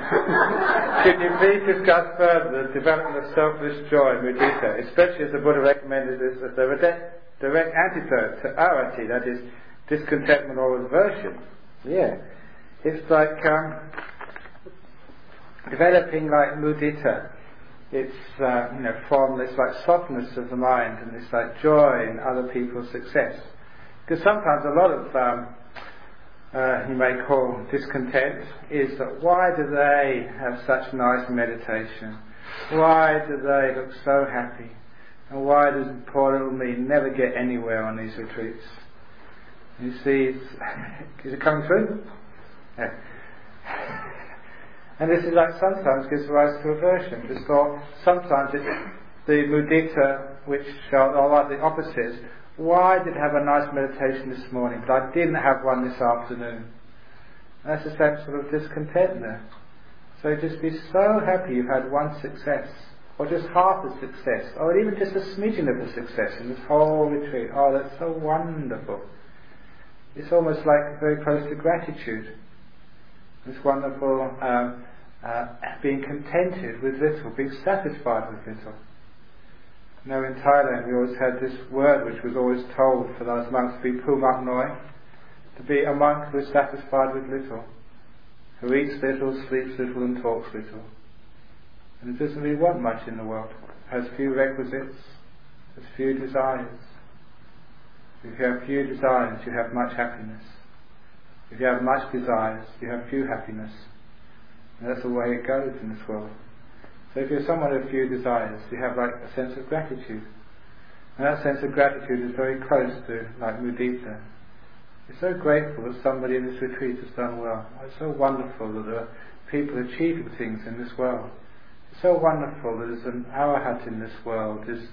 Could you please discuss further the development of selfless joy, mudita, especially as the Buddha recommended this as the direct antidote to arati, that is, discontentment or aversion? Yeah. It's like developing like mudita. It's from this like softness of the mind and this like joy in other people's success. Because sometimes a lot of you may call discontent is that why do they have such nice meditation? Why do they look so happy? And why does poor little me never get anywhere on these retreats? You see, is it coming through? Yeah. And this is like sometimes gives rise to aversion. Just thought sometimes it's the mudita which are like the opposites. Why did I have a nice meditation this morning, but I didn't have one this afternoon? And that's the same sort of discontent there. So just be so happy you've had one success, or just half a success, or even just a smidgen of a success in this whole retreat. Oh, that's so wonderful. It's almost like very close to gratitude. This wonderful being contented with little, being satisfied with little. You know, in Thailand we always had this word which was always told for those monks to be pumak noi, to be a monk who is satisfied with little, who eats little, sleeps little and talks little. And it doesn't really want much in the world. It has few requisites, has few desires. If you have few desires, you have much happiness. If you have much desires, you have few happiness. And that's the way it goes in this world. So if you're someone with few desires, you have like a sense of gratitude. And that sense of gratitude is very close to like mudita. You're so grateful that somebody in this retreat has done well. It's so wonderful that there are people achieving things in this world. It's so wonderful that there's an arahat in this world, there's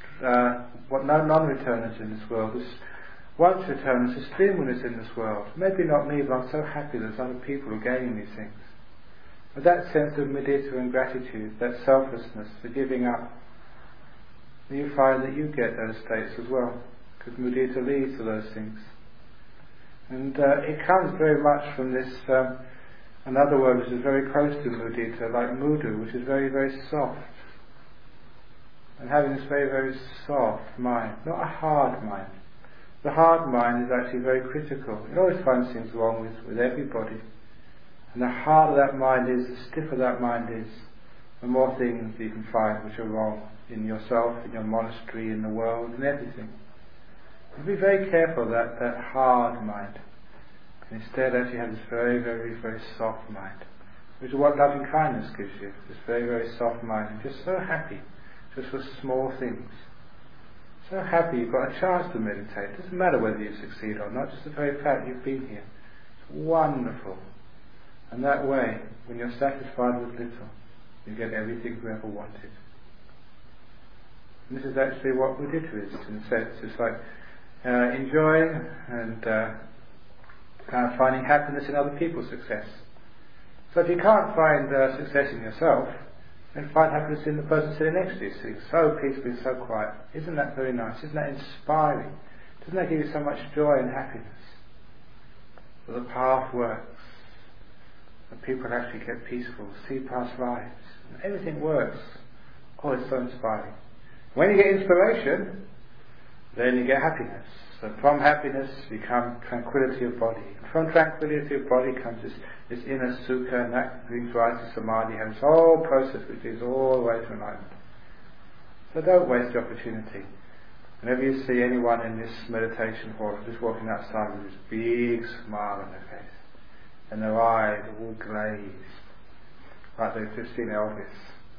no non-returners in this world, there's once returners, there's stream winners in this world. Maybe not me, but I'm so happy there's other people who are gaining these things. But that sense of mudita and gratitude, that selflessness, the giving up, you find that you get those states as well, because mudita leads to those things. And it comes very much from this another word which is very close to mudita, like mudu, which is very, very soft. And having this very, very soft mind, not a hard mind. The hard mind is actually very critical. It always finds things wrong with everybody. And the harder that mind is, the stiffer that mind is, the more things you can find which are wrong in yourself, in your monastery, in the world, in everything. And be very careful that hard mind. And instead actually have this very, very, very soft mind, which is what loving kindness gives you. This very, very soft mind, and just so happy, just for small things. So happy you've got a chance to meditate. It doesn't matter whether you succeed or not, just the very fact you've been here. It's wonderful. And that way, when you're satisfied with little, you get everything you ever wanted. And this is actually what mudita is, in a sense. It's like enjoying and kind of finding happiness in other people's success. So if you can't find success in yourself, then find happiness in the person sitting next to you, sitting so peacefully, so quiet. Isn't that very nice? Isn't that inspiring? Doesn't that give you so much joy and happiness? Well, the path works. And people actually get peaceful, see past lives. And everything works. Oh, it's so inspiring. When you get inspiration, then you get happiness. So from happiness you come tranquility of body. And from tranquility of body comes this inner sukha, and that brings rise to samadhi, and this whole process which is all the way to enlightenment. So don't waste the opportunity. Whenever you see anyone in this meditation hall just walking outside with this big smile on their face, and their eyes all glazed, like they've just seen Elvis.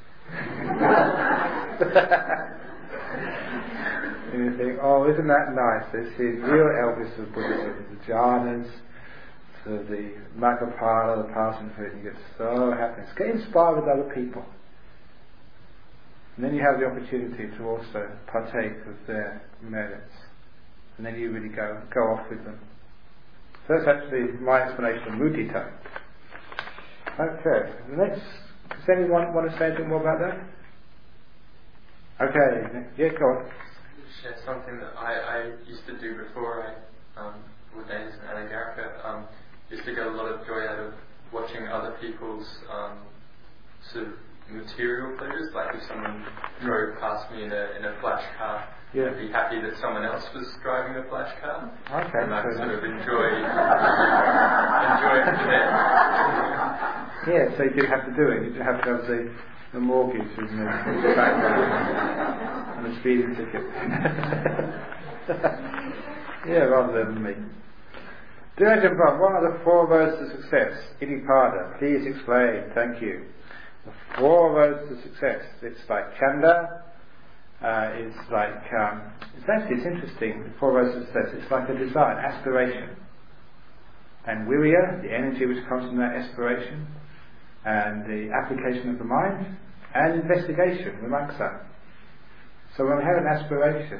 And you think, oh, isn't that nice? They see real Elvis of Buddhism, the jhanas, to the Maggaphala, the passing fruit, and you get so happy. Get inspired with other people. And then you have the opportunity to also partake of their merits. And then you really go off with them. So that's actually my explanation of mudita. Okay, the next, does anyone want to say anything more about that? Okay, yeah, go on. Share something that I used to do before I ordained as an anagarika. Used to get a lot of joy out of watching other people's sort of material pleasures. Like if someone drove past me in a flash car, I'd be happy that someone else was driving a flash car, and I'd sort of enjoy it for them. Yeah, so you didn't have to do it. You didn't have to have the mortgage and the background and the speeding ticket. Yeah, rather than me. Dear Ajahn, what are the 4 roads to success? Iddhipada, please explain. Thank you. The 4 roads to success. It's like Chanda. It's like it's interesting. The 4 roads to success. It's like a desire, an aspiration, and Virya, the energy which comes from that aspiration, and the application of the mind, and investigation, Vimaksa. So when we have an aspiration,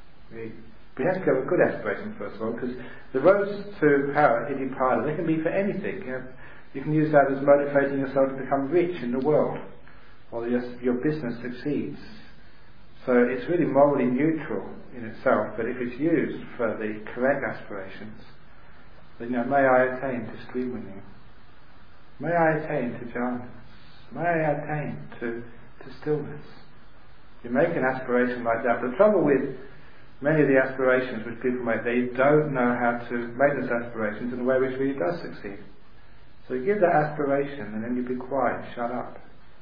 we have to have a good aspiration first of all, because the roads to power, Iddhipada, they can be for anything. You can use that as motivating yourself to become rich in the world, or your business succeeds. So it's really morally neutral in itself, but if it's used for the correct aspirations, then may I attain to stream winning. May I attain to jhanas. May I attain to stillness. You make an aspiration like that. The trouble with many of the aspirations which people make, they don't know how to make those aspirations in a way which really does succeed. So you give that aspiration and then you be quiet, shut up.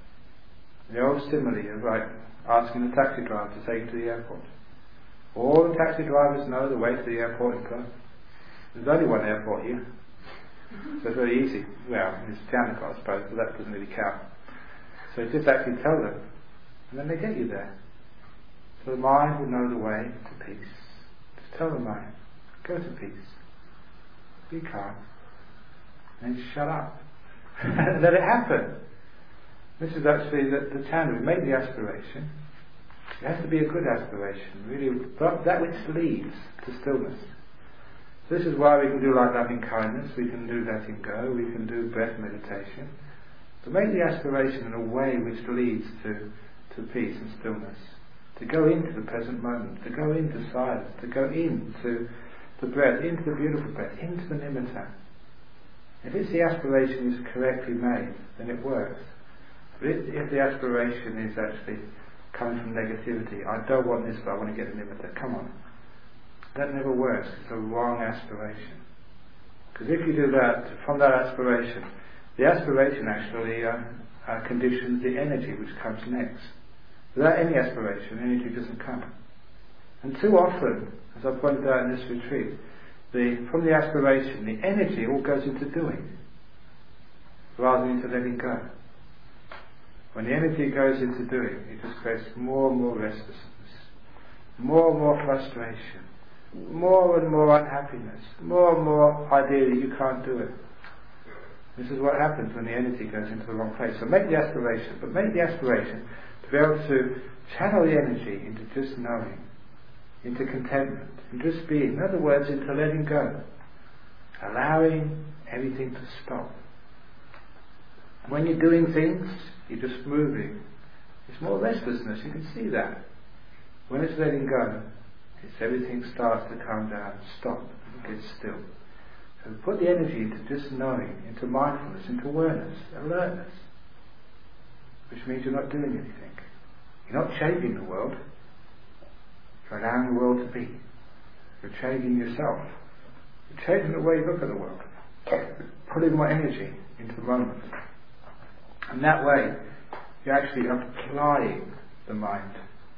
The old simile of like asking the taxi driver to take you to the airport. All the taxi drivers know the way to the airport in Perth. There's only one airport here. So it's very easy. Well, it's Janaka, I suppose, but that doesn't really count. So just actually tell them, and then they get you there. So the mind will know the way to peace. Just tell the mind, go to peace. Be calm. And shut up. And let it happen. This is actually the channel. We make the aspiration. It has to be a good aspiration, really, that which leads to stillness. This is why we can do like loving kindness, we can do letting go, we can do breath meditation. To make the aspiration in a way which leads to peace and stillness. To go into the present moment, to go into silence, to go into the breath, into the beautiful breath, into the nimitta. If the aspiration is correctly made, then it works. But if the aspiration is actually coming from negativity, I don't want this, but I want to get a nimitta, come on. That never works. It's a wrong aspiration. Because if you do that, from that aspiration, the aspiration actually conditions the energy which comes next. Without any aspiration, energy doesn't come. And too often, as I pointed out in this retreat, from the aspiration, the energy all goes into doing, rather than into letting go. When the energy goes into doing, it just creates more and more restlessness, more and more frustration, more and more unhappiness, more and more idea that you can't do it. This is what happens when the energy goes into the wrong place. So make the aspiration, but make the aspiration to be able to channel the energy into just knowing, into contentment, into just being. In other words, into letting go, allowing everything to stop. When you're doing things, you're just moving. It's more restlessness, you can see that. When it's letting go, everything starts to calm down, stop, and get still. So put the energy into just knowing, into mindfulness, into awareness, alertness, which means you're not doing anything. You're not changing the world. You're allowing the world to be. You're changing yourself. You're changing the way you look at the world. Putting more energy into the moment. And that way, you're actually applying the mind.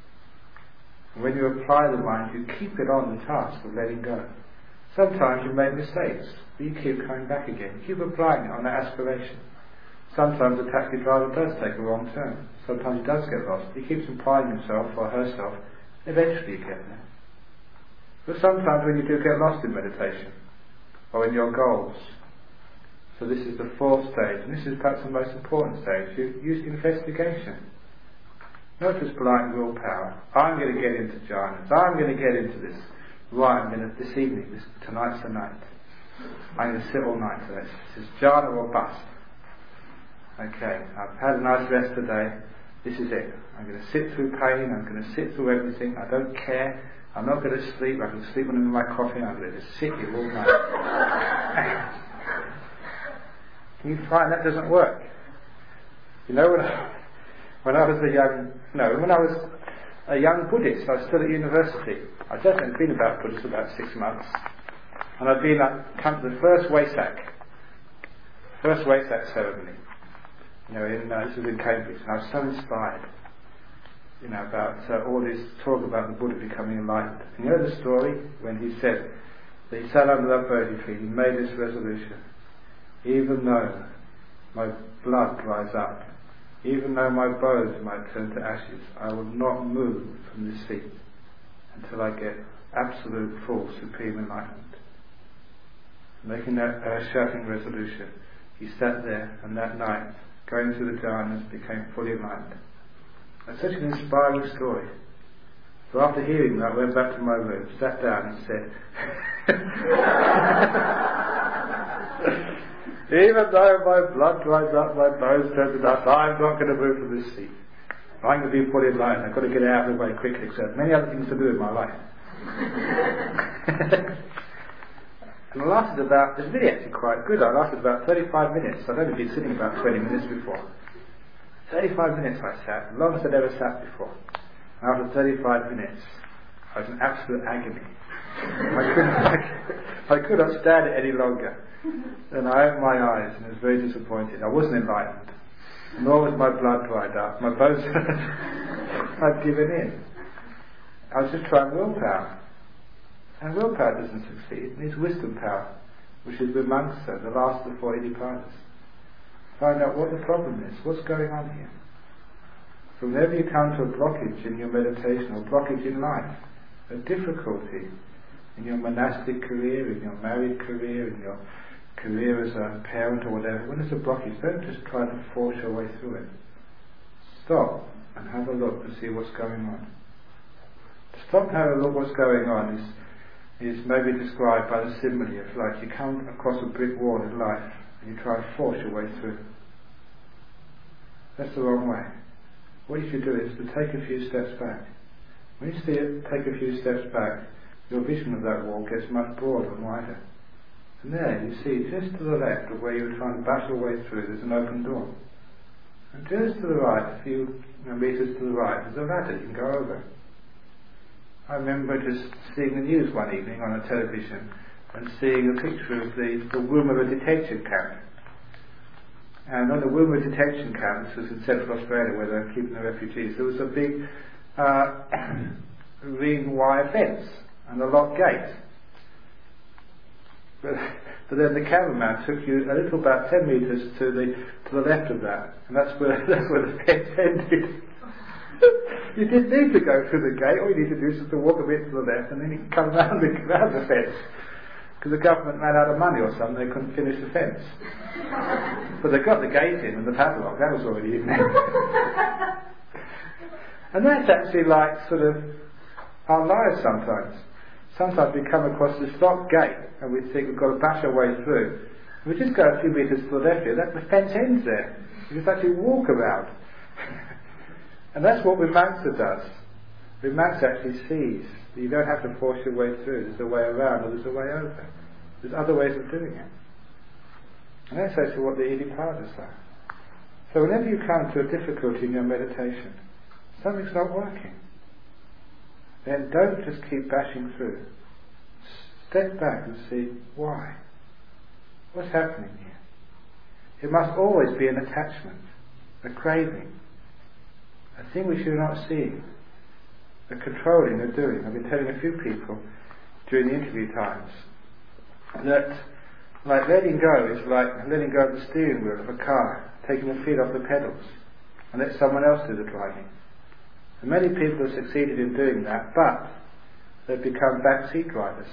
And when you apply the mind, you keep it on the task of letting go. Sometimes you make mistakes, but you keep coming back again. You keep applying it on that aspiration. Sometimes the taxi driver does take a wrong turn. Sometimes he does get lost. He keeps applying himself or herself. Eventually you get there. But sometimes when you do get lost in meditation, or in your goals, so this is the 4th stage, and this is perhaps the most important stage, you use investigation. Not just blind willpower. I'm going to get into jhanas. I'm going to get into this. Right, this evening, tonight's the night. I'm going to sit all night for this. This is jhana or bust. Okay, I've had a nice rest today. This is it. I'm going to sit through pain. I'm going to sit through everything. I don't care. I'm not going to sleep. I can sleep when I'm in my coffee. I'm going to just sit here all night. And you find that doesn't work. You know, when I was a young Buddhist, I was still at university. I'd just been about Buddhist about 6 months. And I'd come to the first Wesak ceremony. You know, this was in Cambridge, and I was so inspired. You know, about all this talk about the Buddha becoming enlightened. And you know the story when he said that he sat under that Bodhi tree, he made this resolution: even though my blood dries up, even though my bones might turn to ashes, I will not move from this seat until I get absolute, full, supreme enlightenment. Making that earth-shattering resolution, he sat there, and that night, going through the jhanas, became fully enlightened. That's such an inspiring story. So after hearing that, I went back to my room, sat down and said, even though my blood dries up, my bones turn to dust, I'm not going to move from this seat. I'm going to be fully enlightened. I've got to get out of the way quickly, because I have many other things to do in my life. And I lasted it was really actually quite good. I lasted about 35 minutes. I'd only been sitting about 20 minutes before. 35 minutes I sat, the longest I'd ever sat before. And after 35 minutes, I was in absolute agony. I could not stand it any longer. And I opened my eyes and was very disappointed. I wasn't enlightened, nor was my blood dried up. My bones I'd given in. I was just trying willpower. And willpower doesn't succeed. It needs wisdom power, which is vimamsa, the last of the 4 Iddhipadas. Find out what the problem is, what's going on here. So whenever you come to a blockage in your meditation, or blockage in life, a difficulty in your monastic career, in your married career, in your career as a parent or whatever, when there's a blockage, don't just try to force your way through it. Stop and have a look to see what's going on. To stop and have a look what's going on is maybe described by the simile of like you come across a brick wall in life and you try to force your way through. That's the wrong way. What you should do is to take a few steps back. When you see it, take a few steps back, your vision of that wall gets much broader and wider. And there you see, just to the left of where you're trying to battle your way through, there's an open door. And just to the right, a few meters to the right, there's a ladder you can go over. I remember just seeing the news one evening on a television and seeing a picture of the Woomera detention camp. And on the Woomera detention camp, this was in Central Australia where they're keeping the refugees, there was a big ring wire fence and a locked gate. But then the cameraman took you a little, about 10 metres to the left of that, and that's where the fence ended. You didn't need to go through the gate. All you need to do is just to walk a bit to the left, and then you can come around the fence. Because the government ran out of money or something, they couldn't finish the fence. But they got the gate in and the padlock. That was already in there. And that's actually like sort of our lives sometimes. Sometimes we come across this locked gate and we think we've got to bash our way through. We just go a few metres to the left here, the fence ends there. You just actually walk around. And that's what Vimamsa does. Vimamsa actually sees that you don't have to force your way through. There's a way around or there's a way over. There's other ways of doing it. And that's actually what the Iddhipadas are. So whenever you come to a difficulty in your meditation, something's not working, then don't just keep bashing through. Step back and see why. What's happening here? It must always be an attachment, a craving, a thing which you're not seeing, a controlling, a doing. I've been telling a few people during the interview times that like letting go is like letting go of the steering wheel of a car, taking the feet off the pedals and let someone else do the driving. And many people have succeeded in doing that, but they've become backseat drivers.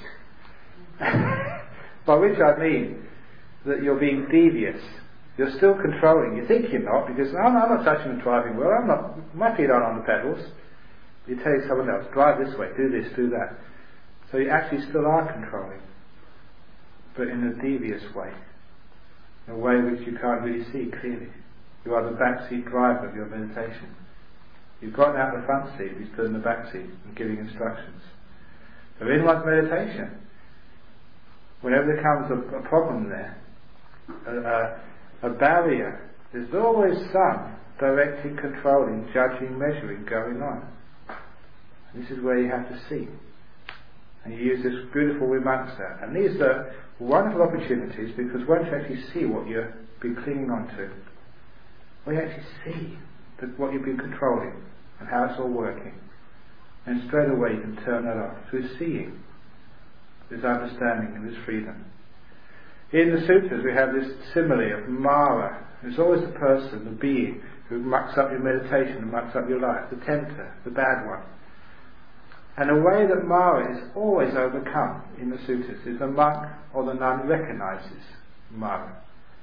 By which I mean that you're being devious. You're still controlling. You think you're not, because I'm not touching the driving wheel. My feet aren't on the pedals. You tell someone else, drive this way, do this, do that. So you actually still are controlling, but in a devious way, in a way which you can't really see clearly. You are the backseat driver of your meditation. You've gotten out of the front seat, you stood in the back seat and giving instructions. So in one's meditation, whenever there comes a problem there, a barrier. There's always some directing, controlling, judging, measuring going on. And this is where you have to see. And you use this beautiful vimamsa. And these are wonderful opportunities, because once you actually see what you've been clinging on to, when you actually see what you've been controlling and how it's all working, and straight away you can turn that off through seeing, this understanding and this freedom. In the sutras we have this simile of Mara. It's always the person, the being, who mucks up your meditation and mucks up your life, the tempter, the bad one. And the way that Mara is always overcome in the sutras is the monk or the nun recognizes Mara.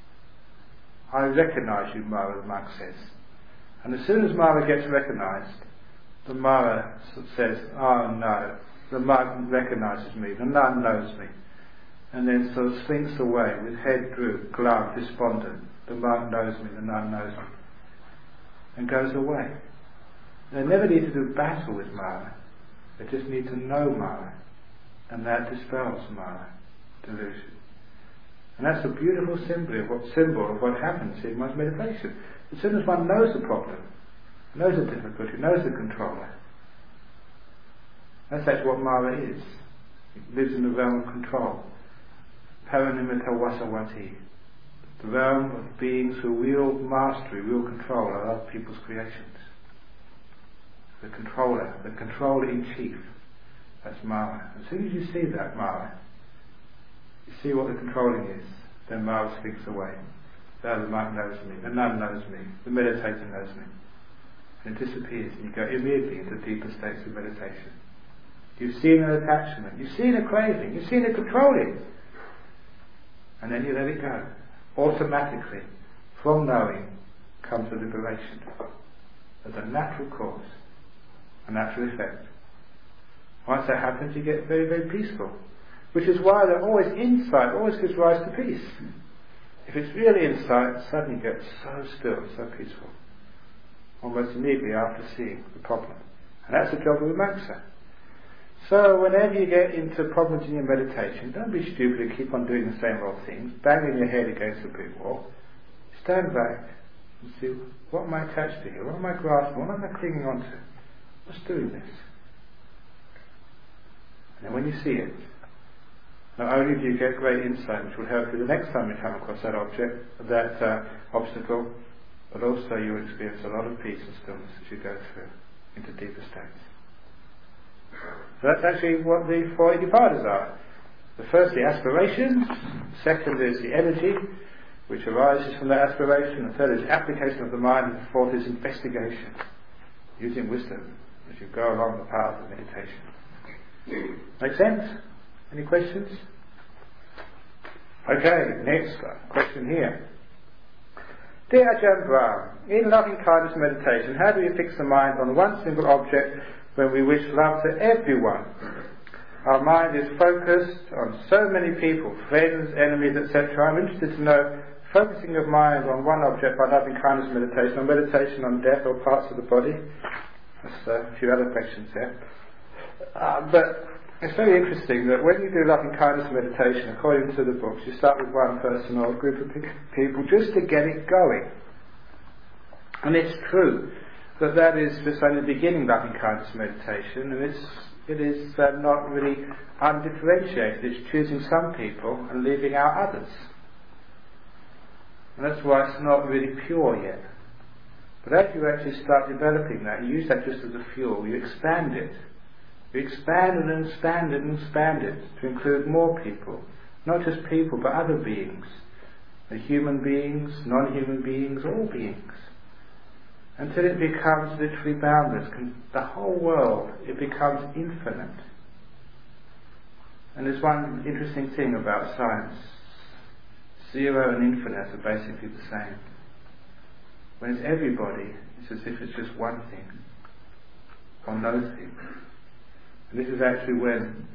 I recognize you, Mara, the monk says. And as soon as Mara gets recognized, the Mara says, oh no, the monk recognizes me, the nun knows me. And then sort of slinks away with head drooped, gloved, despondent. The monk knows me, the nun knows me. And goes away. They never need to do battle with Mara. They just need to know Mara. And that dispels Mara delusion. And that's a beautiful symbol of what happens in one's meditation. As soon as one knows the problem, knows the difficulty, knows the controller, that's actually what Mara is. It lives in the realm of control. Paranimita Vasavati. The realm of beings who wield mastery, wield control of other people's creations. The controller in chief. That's Mara. As soon as you see that Mara, you see what the controlling is, then Mara slinks away. There the monk knows me, the nun knows me, the meditator knows me. And it disappears, and you go immediately into deeper states of meditation. You've seen an attachment, you've seen a craving, you've seen a controlling. And then you let it go. Automatically, from knowing comes the liberation. As a natural cause, a natural effect. Once that happens, you get very, very peaceful. Which is why that always insight always gives rise to peace. If it's really insight, it suddenly gets so still, so peaceful. Almost immediately after seeing the problem. And that's the job of vimamsa. So whenever you get into problems in your meditation, don't be stupid and keep on doing the same old things, banging your head against a brick wall. Stand back and see, what am I attached to here? What am I grasping? What am I clinging on to? What's doing this? And then when you see it, not only do you get great insight, which will help you the next time you come across that object, that obstacle, but also you will experience a lot of peace and stillness as you go through into deeper states. So that's actually what the four Iddhipadas are. The first, the aspiration. Second is the energy, which arises from that aspiration. The third is application of the mind. And the fourth is investigation, using wisdom as you go along the path of meditation. Make sense? Any questions? Okay, next question here. Dear Ajahn Brahm, in loving kindness meditation, how do we fix the mind on one single object when we wish love to everyone? Our mind is focused on so many people, friends, enemies, etc. I'm interested to know, focusing of mind on one object by loving kindness meditation, or meditation on death or parts of the body. There's a few other questions there. But it's very interesting that when you do loving kindness meditation, according to the books, you start with one person or a group of people just to get it going. And it's true that is just only the beginning loving kindness meditation, and it is not really undifferentiated. It's choosing some people and leaving out others. And that's why it's not really pure yet. But as you actually start developing that, you use that just as a fuel, you expand it. You expand and expand it and expand it to include more people. Not just people, but other beings. The human beings, non-human beings, all beings. Until it becomes literally boundless. The whole world, it becomes infinite. And there's one interesting thing about science. Zero and infinite are basically the same. When it's everybody, it's as if it's just one thing. Or no thing. And this is actually when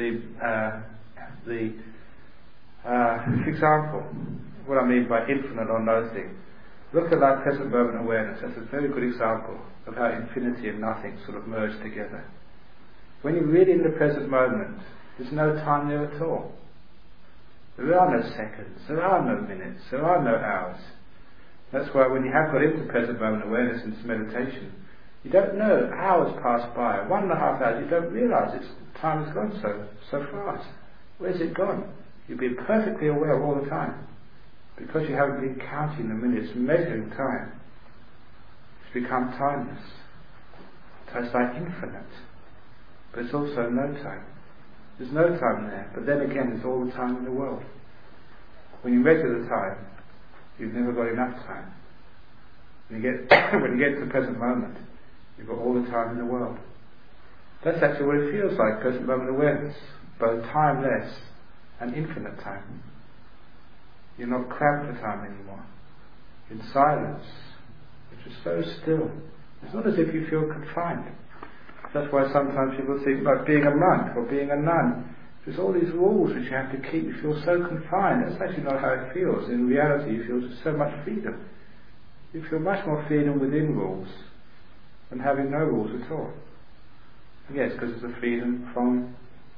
for example, what I mean by infinite or no thing. Look at that present moment awareness. That's a very good example of how infinity and nothing sort of merge together. When you're really in the present moment, there's no time there at all. There are no seconds, there are no minutes, there are no hours. That's why when you have got into present moment awareness into meditation, you don't know, hours pass by, 1.5 hours, you don't realise time has gone so fast. Where's it gone? You've been perfectly aware all the time. Because you haven't been counting the minutes, measuring time, it's become timeless. So it's like infinite. But it's also no time. There's no time there, but then again there's all the time in the world. When you measure the time, you've never got enough time. When you get to the present moment, you've got all the time in the world. That's actually what it feels like, present moment awareness, both timeless and infinite time. You're not cramped for time anymore. In silence, which is so still. It's not as if you feel confined. That's why sometimes people think about being a monk or being a nun. There's all these rules which you have to keep. You feel so confined. That's actually not how it feels. In reality, you feel so much freedom. You feel much more freedom within rules than having no rules at all. Yes, because it's a freedom from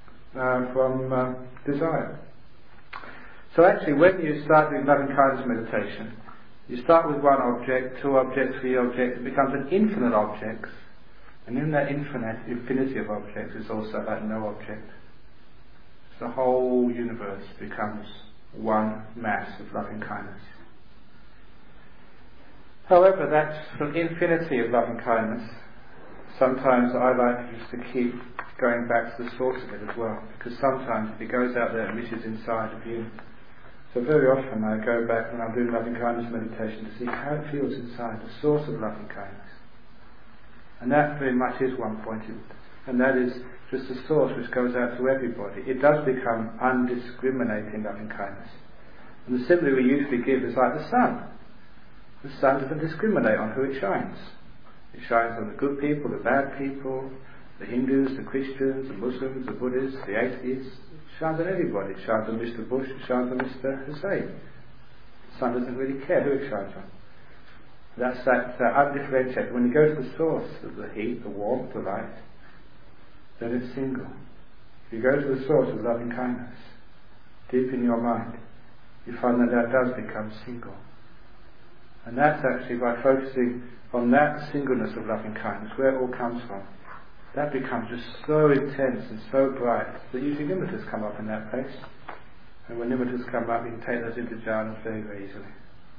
desire. So actually, when you start doing loving kindness meditation, you start with one object, 2 objects, 3 objects. It becomes an infinite objects. And in that infinity of objects is also like no object. The whole universe becomes one mass of loving kindness. However, that infinity of loving kindness, sometimes I like just to keep going back to the source of it as well, because sometimes it goes out there and reaches inside of you. So very often I go back when I'm doing loving kindness meditation to see how it feels inside, the source of loving kindness. And that very much is one point, and that is just the source which goes out to everybody. It does become undiscriminating loving kindness. And the simile we usually give is like the sun. The sun doesn't discriminate on who it shines. It shines on the good people, the bad people, the Hindus, the Christians, the Muslims, the Buddhists, the atheists. It shines on everybody. It shines on Mr. Bush, it shines on Mr. Hussein. The sun doesn't really care who it shines on. That's that undifferentiated. When you go to the source of the heat, the warmth, the light, then it's single. If you go to the source of loving kindness, deep in your mind, you find that does become single. And that's actually by focusing on that singleness of loving kindness, where it all comes from, that becomes just so intense and so bright that usually nimittas come up in that place. And when nimittas come up, you can take those into jhanas very, very easily.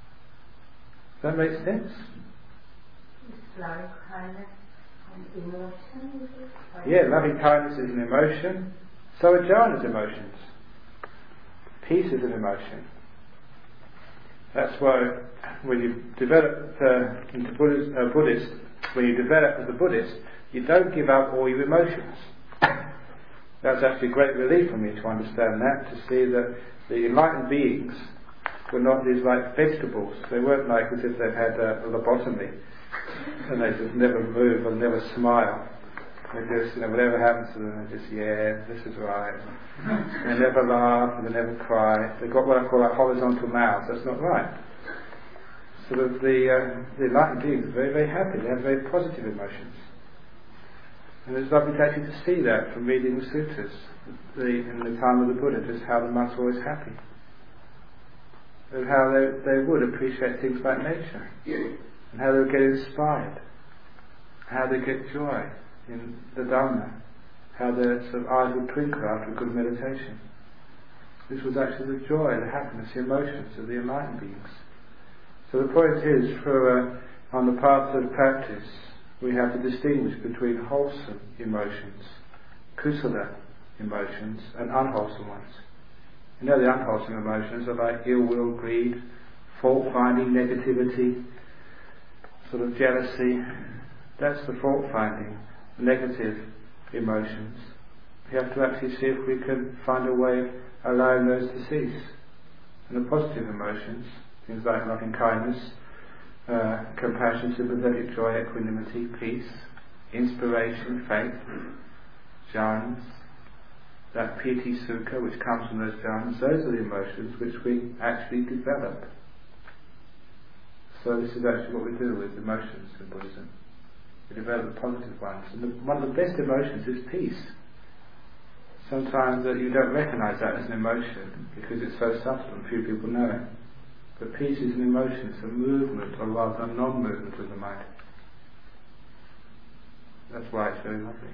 Does that make sense? Loving kindness and emotion? Yeah, loving kindness is an emotion. So are jhanas emotions. Peace is an emotion. That's why when you develop into Buddhist, when you develop as a Buddhist, you don't give up all your emotions. That's actually a great relief for me to understand that, to see that the enlightened beings were not these like vegetables. They weren't like as if they've had a lobotomy and they just never move and never smile. They just, whatever happens to them, they just, yeah, this is right. They never laugh and they never cry. They've got what I call a horizontal mouth. That's not right. So the enlightened beings are very, very happy. They have very positive emotions. And it's lovely actually to see that from reading the sutras in the time of the Buddha, just how the monks were always happy. And how they would appreciate things like nature. And how they would get inspired. How they get joy in the Dhamma, how their sort of eyes would twinkle after a good meditation. This was actually the joy, the happiness, the emotions of the enlightened beings. So the point is, on the path of practice, we have to distinguish between wholesome emotions, kusala emotions, and unwholesome ones. You know, the unwholesome emotions are like ill will, greed, fault-finding, negativity, sort of jealousy. That's the fault-finding, negative emotions. We have to actually see if we can find a way of allowing those to cease. And the positive emotions, things like loving kindness, compassion, sympathetic joy, equanimity, peace, inspiration, faith, jhanas, that piti sukha which comes from those jhanas, those are the emotions which we actually develop. So this is actually what we do with emotions in Buddhism. We develop the positive ones. And one of the best emotions is peace. sometimes that you don't recognise that as an emotion because it's so subtle and few people know it. But peace is an emotion, it's a movement, or rather a non-movement of the mind. That's why it's very lovely.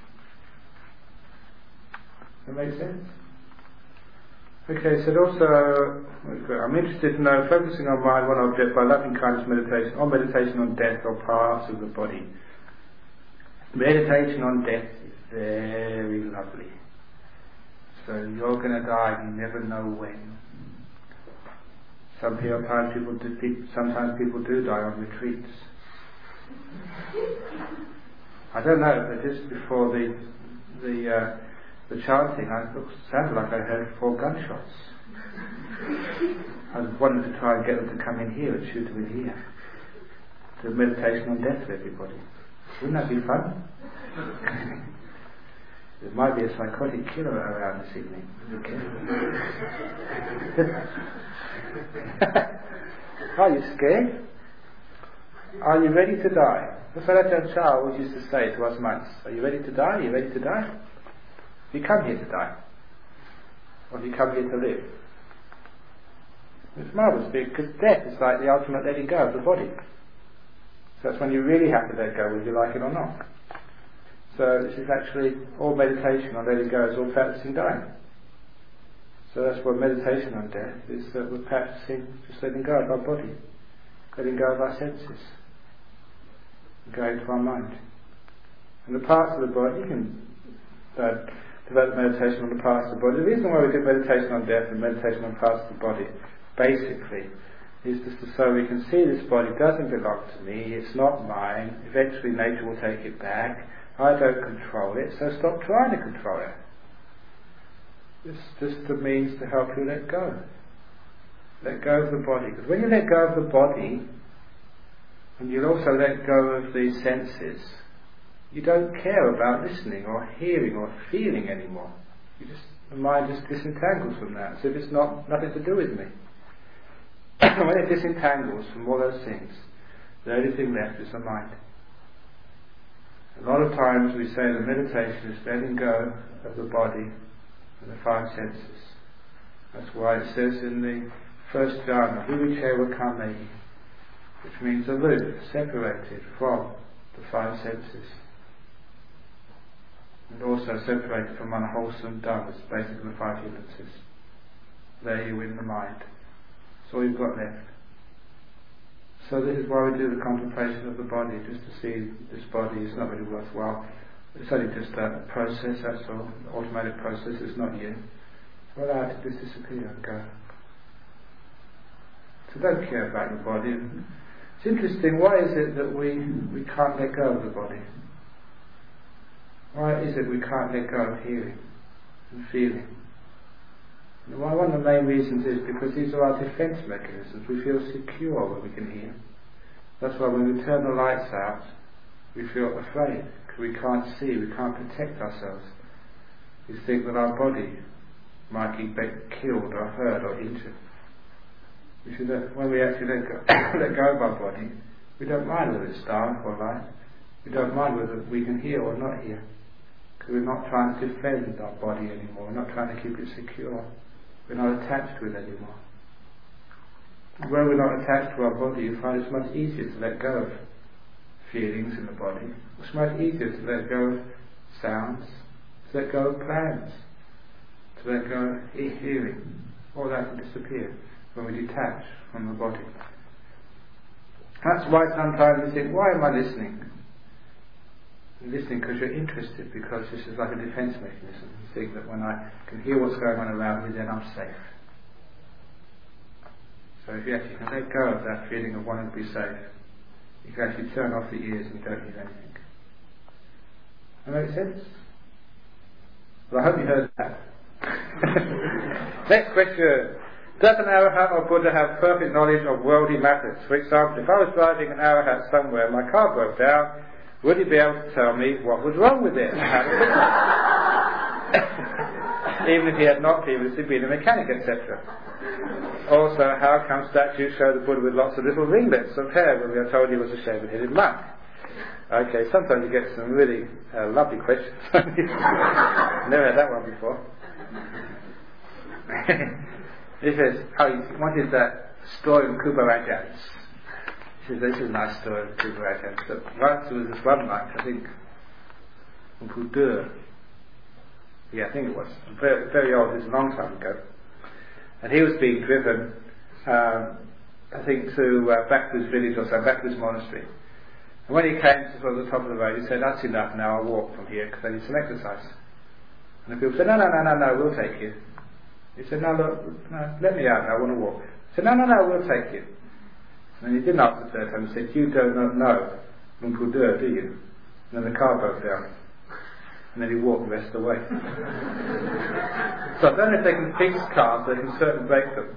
Does that make sense? Okay, so also, I'm interested to know, focusing on mind, one object, by loving kindness meditation, or meditation on death or parts of the body. Meditation on death is very lovely. So you're going to die, you never know when. Sometimes people do die on retreats. I don't know, but just before the chanting, it sounded like I heard 4 gunshots. I wanted to try and get them to come in here and shoot them in here. To meditation on death for everybody. Wouldn't that be fun? There might be a psychotic killer around this evening. Are you scared? Are you ready to die? That's what Ajahn Chah always used to say to us monks. Are you ready to die? Are you ready to die? You come here to die. Or you come here to live. It's marvellous because death is like the ultimate letting go of the body. So that's when you really have to let go, whether you like it or not. So this is actually all meditation on letting go, is all practicing dying. So that's what meditation on death is, that we're practicing just letting go of our body, letting go of our senses, going to our mind. And the parts of the body, you can develop meditation on the parts of the body. The reason why we do meditation on death and meditation on parts of the body, basically, is just so we can see this body doesn't belong to me, it's not mine, eventually nature will take it back, I don't control it, so stop trying to control it. It's just a means to help you let go. Let go of the body. Because when you let go of the body, and you'll also let go of the senses, you don't care about listening or hearing or feeling anymore. The mind just disentangles from that, as if it's nothing to do with me. When it disentangles from all those things, the only thing left is the mind. A lot of times we say that meditation is letting go of the body and the 5 senses. That's why it says in the first jhana, Vivicheva Kamei, which means aloof, separated from the 5 senses. And also separated from unwholesome dhammas, basically the 5 hindrances. There you win the mind. That's all you've got left. So this is why we do the contemplation of the body, just to see this body is not really worthwhile. It's only just a process, that's all, an automatic process, it's not you. So allow it to just disappear and go. So don't care about your body. It's interesting, why is it that we can't let go of the body? Why is it we can't let go of hearing and feeling? And one of the main reasons is because these are our defence mechanisms. We feel secure when we can hear. That's why when we turn the lights out, we feel afraid, because we can't see, we can't protect ourselves. We think that our body might get killed or hurt or injured. When we actually let go of our body, we don't mind whether it's dark or light. We don't mind whether we can hear or not hear. Because we're not trying to defend our body anymore. We're not trying to keep it secure. We're not attached to it anymore. When we're not attached to our body, you find it's much easier to let go of feelings in the body. It's much easier to let go of sounds, to let go of plans, to let go of hearing. All that can disappear when we detach from the body. That's why sometimes you think, why am I listening? You're listening because you're interested, because this is like a defence mechanism. You think that when I can hear what's going on around me, then I'm safe. So if you actually can let go of that feeling of wanting to be safe, you can actually turn off the ears and you don't hear anything. Does that make sense? Well, I hope you heard that. Next question. Does an Arahat or Buddha have perfect knowledge of worldly matters? For example, if I was driving an Arahat somewhere and my car broke down, would he be able to tell me what was wrong with it? Even if he had not previously been a mechanic, etc. Also, how come statues show the Buddha with lots of little ringlets of hair when we are told he was a shaven-headed monk? Okay, sometimes you get some really lovely questions. Never had that one before. He says, what is that story of Kubo Ajahn? He says, this is a nice story of Kubo Ajahn. So once there was this one monk, I think, from Pudur. Yeah, I think it was. Very, very old, it was a long time ago. And he was being driven, I think, back to his village or so, back to his monastery. And when he came to sort of the top of the road, he said, that's enough now, I'll walk from here because I need some exercise. And the people said, no, we'll take you. He said, no, let me out, I want to walk. He said, no, we'll take you. And he didn't ask the third time, he said, you do not know Luang Dur, do you? And then the car broke down. And then he walked the rest of the way. So I don't know if they can fix cars, they can certainly break them.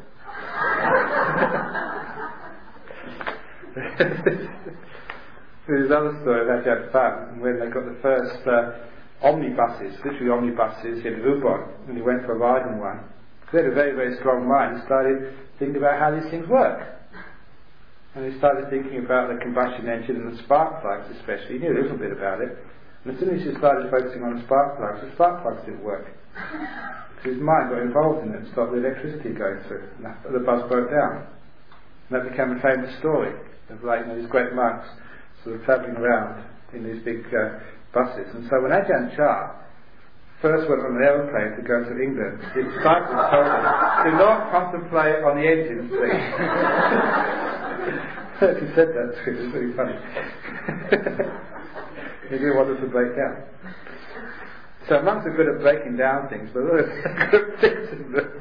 There's another story about Ajahn Phan, when they got the first omnibuses, literally omnibuses in Ubon, and he went for a ride in one. He had a very, very strong mind. He started thinking about how these things work. And he started thinking about the combustion engine and the spark plugs especially. He knew a little bit about it. And as soon as he started focusing on the spark plugs didn't work. So his mind got involved in it and stopped the electricity going through. And the bus broke down. And that became a famous story of these great monks sort of travelling around in these big buses. And so when Ajahn Chah first went on an aeroplane to go to England, the disciples told him, do not concentrate on the engines, please. He said that to him, it was really funny. He didn't want us to break down. So monks are good at breaking down things, but they're good at fixing them.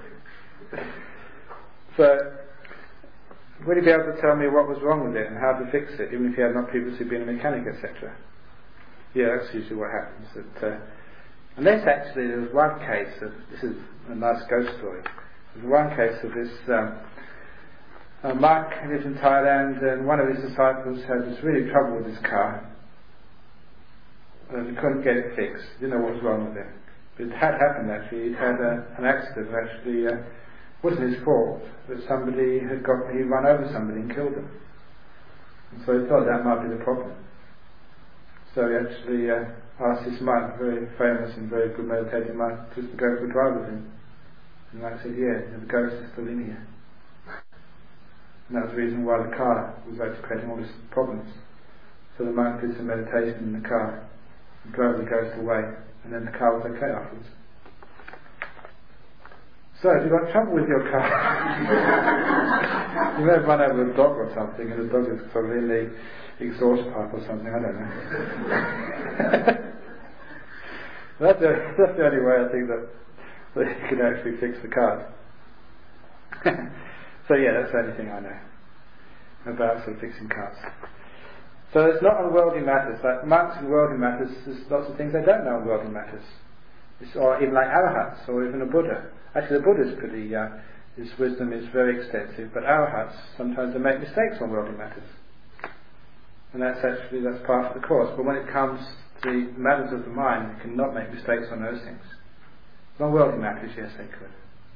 So, would you be able to tell me what was wrong with it and how to fix it, even if you had not previously been a mechanic, etc.? Yeah, that's usually what happens. And this actually, there was one case of, this is a nice ghost story. There was one case of this a monk who lived in Thailand, and one of his disciples had this really trouble with his car. And he couldn't get it fixed. He didn't know what was wrong with it. But it had happened actually. He'd had an accident actually. Wasn't his fault, but he'd run over somebody and killed them. And so he thought that might be the problem. So he actually asked this monk, a very famous and very good meditating monk, just to go for a drive with him. And the monk said, yeah, the ghost is still in here. And that was the reason why the car was actually creating all these problems. So the monk did some meditation in the car, and drove the ghost away, and then the car was okay afterwards. So, if you've got trouble with your car, you may have run over a dog or something, and the dog is probably in the exhaust pipe or something, I don't know. That's the only way I think that you can actually fix the car. So yeah, that's the only thing I know about sort of fixing cars. So it's not on worldly matters. Like monks in worldly matters, there's lots of things they don't know on worldly matters. Or even like arahats, or even a Buddha. Actually, the Buddha's pretty, his wisdom is very extensive, but arahats, sometimes they make mistakes on worldly matters. And that's part of the course. But when it comes to the matters of the mind, you cannot make mistakes on those things. On worldly matters, yes, they could.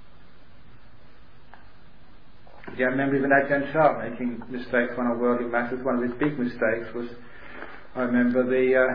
Yeah, I remember even Ajahn Chah making mistakes on worldly matters. One of his big mistakes was, I remember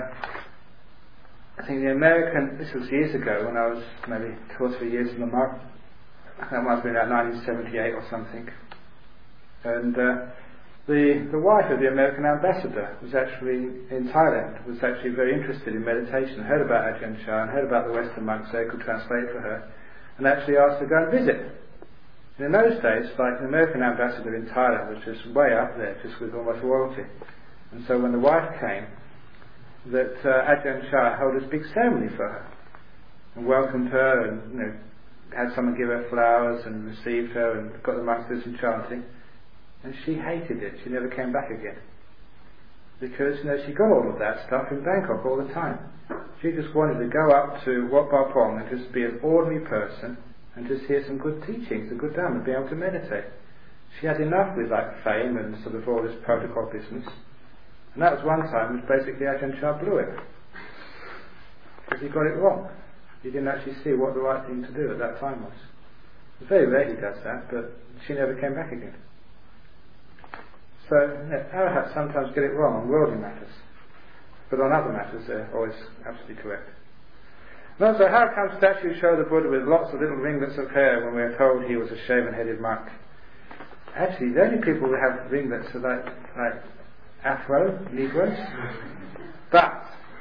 I think the American, this was years ago when I was maybe 2 or 3 years in the monk, that must have been about 1978 or something. And the wife of the American ambassador was actually in Thailand, was actually very interested in meditation, heard about Ajahn Chah and heard about the Western monks, so he could translate for her, and actually asked her to go and visit. And in those days, like the American ambassador in Thailand was just way up there, just with almost royalty. And so when the wife came, that Ajahn Chah held this big ceremony for her and welcomed her, and had someone give her flowers and received her and got the monks to do some chanting, and she hated it. She never came back again because she got all of that stuff in Bangkok all the time. She just wanted to go up to Wat Pah Pong and just be an ordinary person and just hear some good teachings, a good Dhamma, be able to meditate. She had enough with fame and sort of all this protocol business. And that was one time which basically Ajahn Chah blew it. Because he got it wrong. He didn't actually see what the right thing to do at that time was. It's very rare he does that, but she never came back again. So, arahats sometimes get it wrong on worldly matters. but on other matters they're always absolutely correct. And also, how come statues show the Buddha with lots of little ringlets of hair when we are told he was a shaven-headed monk? Actually, the only people who have ringlets are like Afro Negroes. But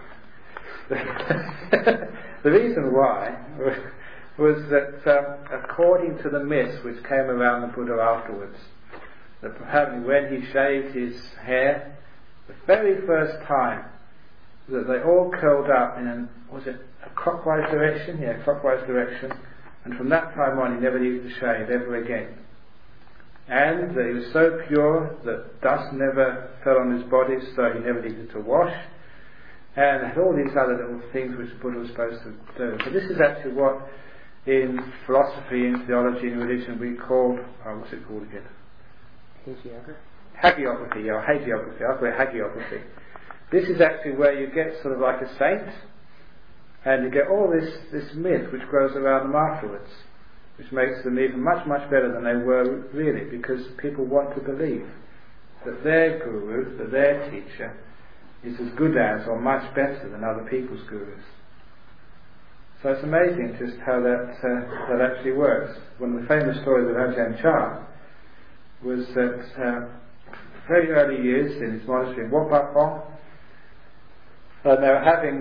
the reason why was that according to the myths which came around the Buddha afterwards, that apparently when he shaved his hair, the very first time that they all curled up in a clockwise direction? Yeah, clockwise direction. And from that time on he never needed to shave ever again. And he was so pure that dust never fell on his body, so he never needed to wash. And had all these other little things which the Buddha was supposed to do. So this is actually what in philosophy, in theology, in religion we call, what's it called again? Hagiography, or hagiography. I call it hagiography. This is actually where you get sort of like a saint, and you get all this myth which grows around them afterwards, which makes them even much, much better than they were really, because people want to believe that their guru, that their teacher, is as good as or much better than other people's gurus. So it's amazing just how that actually works. One of the famous stories of Ajahn Chah was that very early years in his monastery in Wat Pah Pong, they were having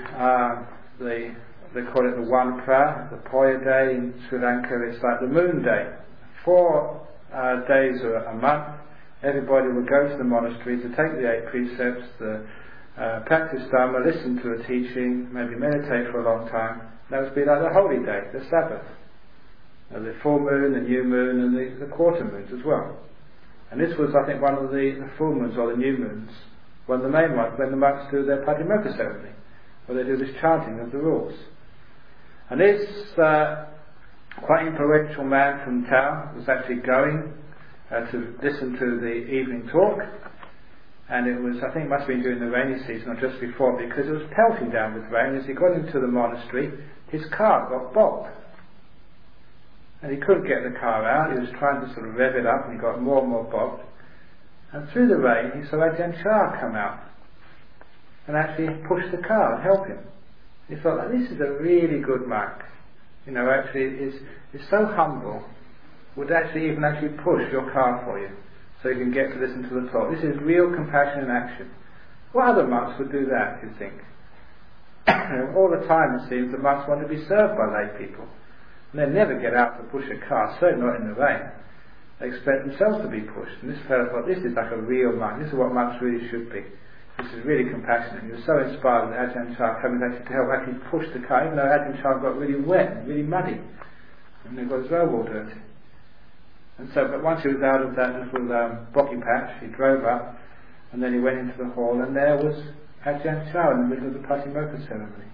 they call it the One Pra, the Poya Day in Sri Lanka. It's like the moon day. 4 days or a month, everybody would go to the monastery to take the 8 precepts, practice Dharma, listen to a teaching, maybe meditate for a long time. That would be like the holy day, the Sabbath. The full moon, the new moon, and the quarter moons as well. And this was, I think, one of the full moons or the new moons, when the monks do their Patimokkha ceremony, where they do this chanting of the rules. And this quite influential man from town was actually going to listen to the evening talk, and it was, I think it must have been during the rainy season or just before, because it was pelting down with rain. As he got into the monastery, his car got bogged, and he couldn't get the car out. He was trying to sort of rev it up, and he got more and more bogged. And through the rain he saw Ajahn Chah come out and actually push the car and help him. He thought, like, this is a really good monk, actually is so humble, would actually push your car for you so you can get to listen to the talk. This is real compassion in action. What other monks would do that, you think? All the time it seems the monks want to be served by lay people, and they never get out to push a car, certainly not in the rain. They expect themselves to be pushed. And this fellow thought, this is like a real monk. This is what monks really should be. This is really compassionate. He was so inspired with Ajahn Chah coming actually to help actually push the car, even though Ajahn Chah got really wet and really muddy, and he got his robe all dirty. And so, but once he was out of that little boggy patch, he drove up, and then he went into the hall, and there was Ajahn Chah in the middle of the Patimokkha ceremony.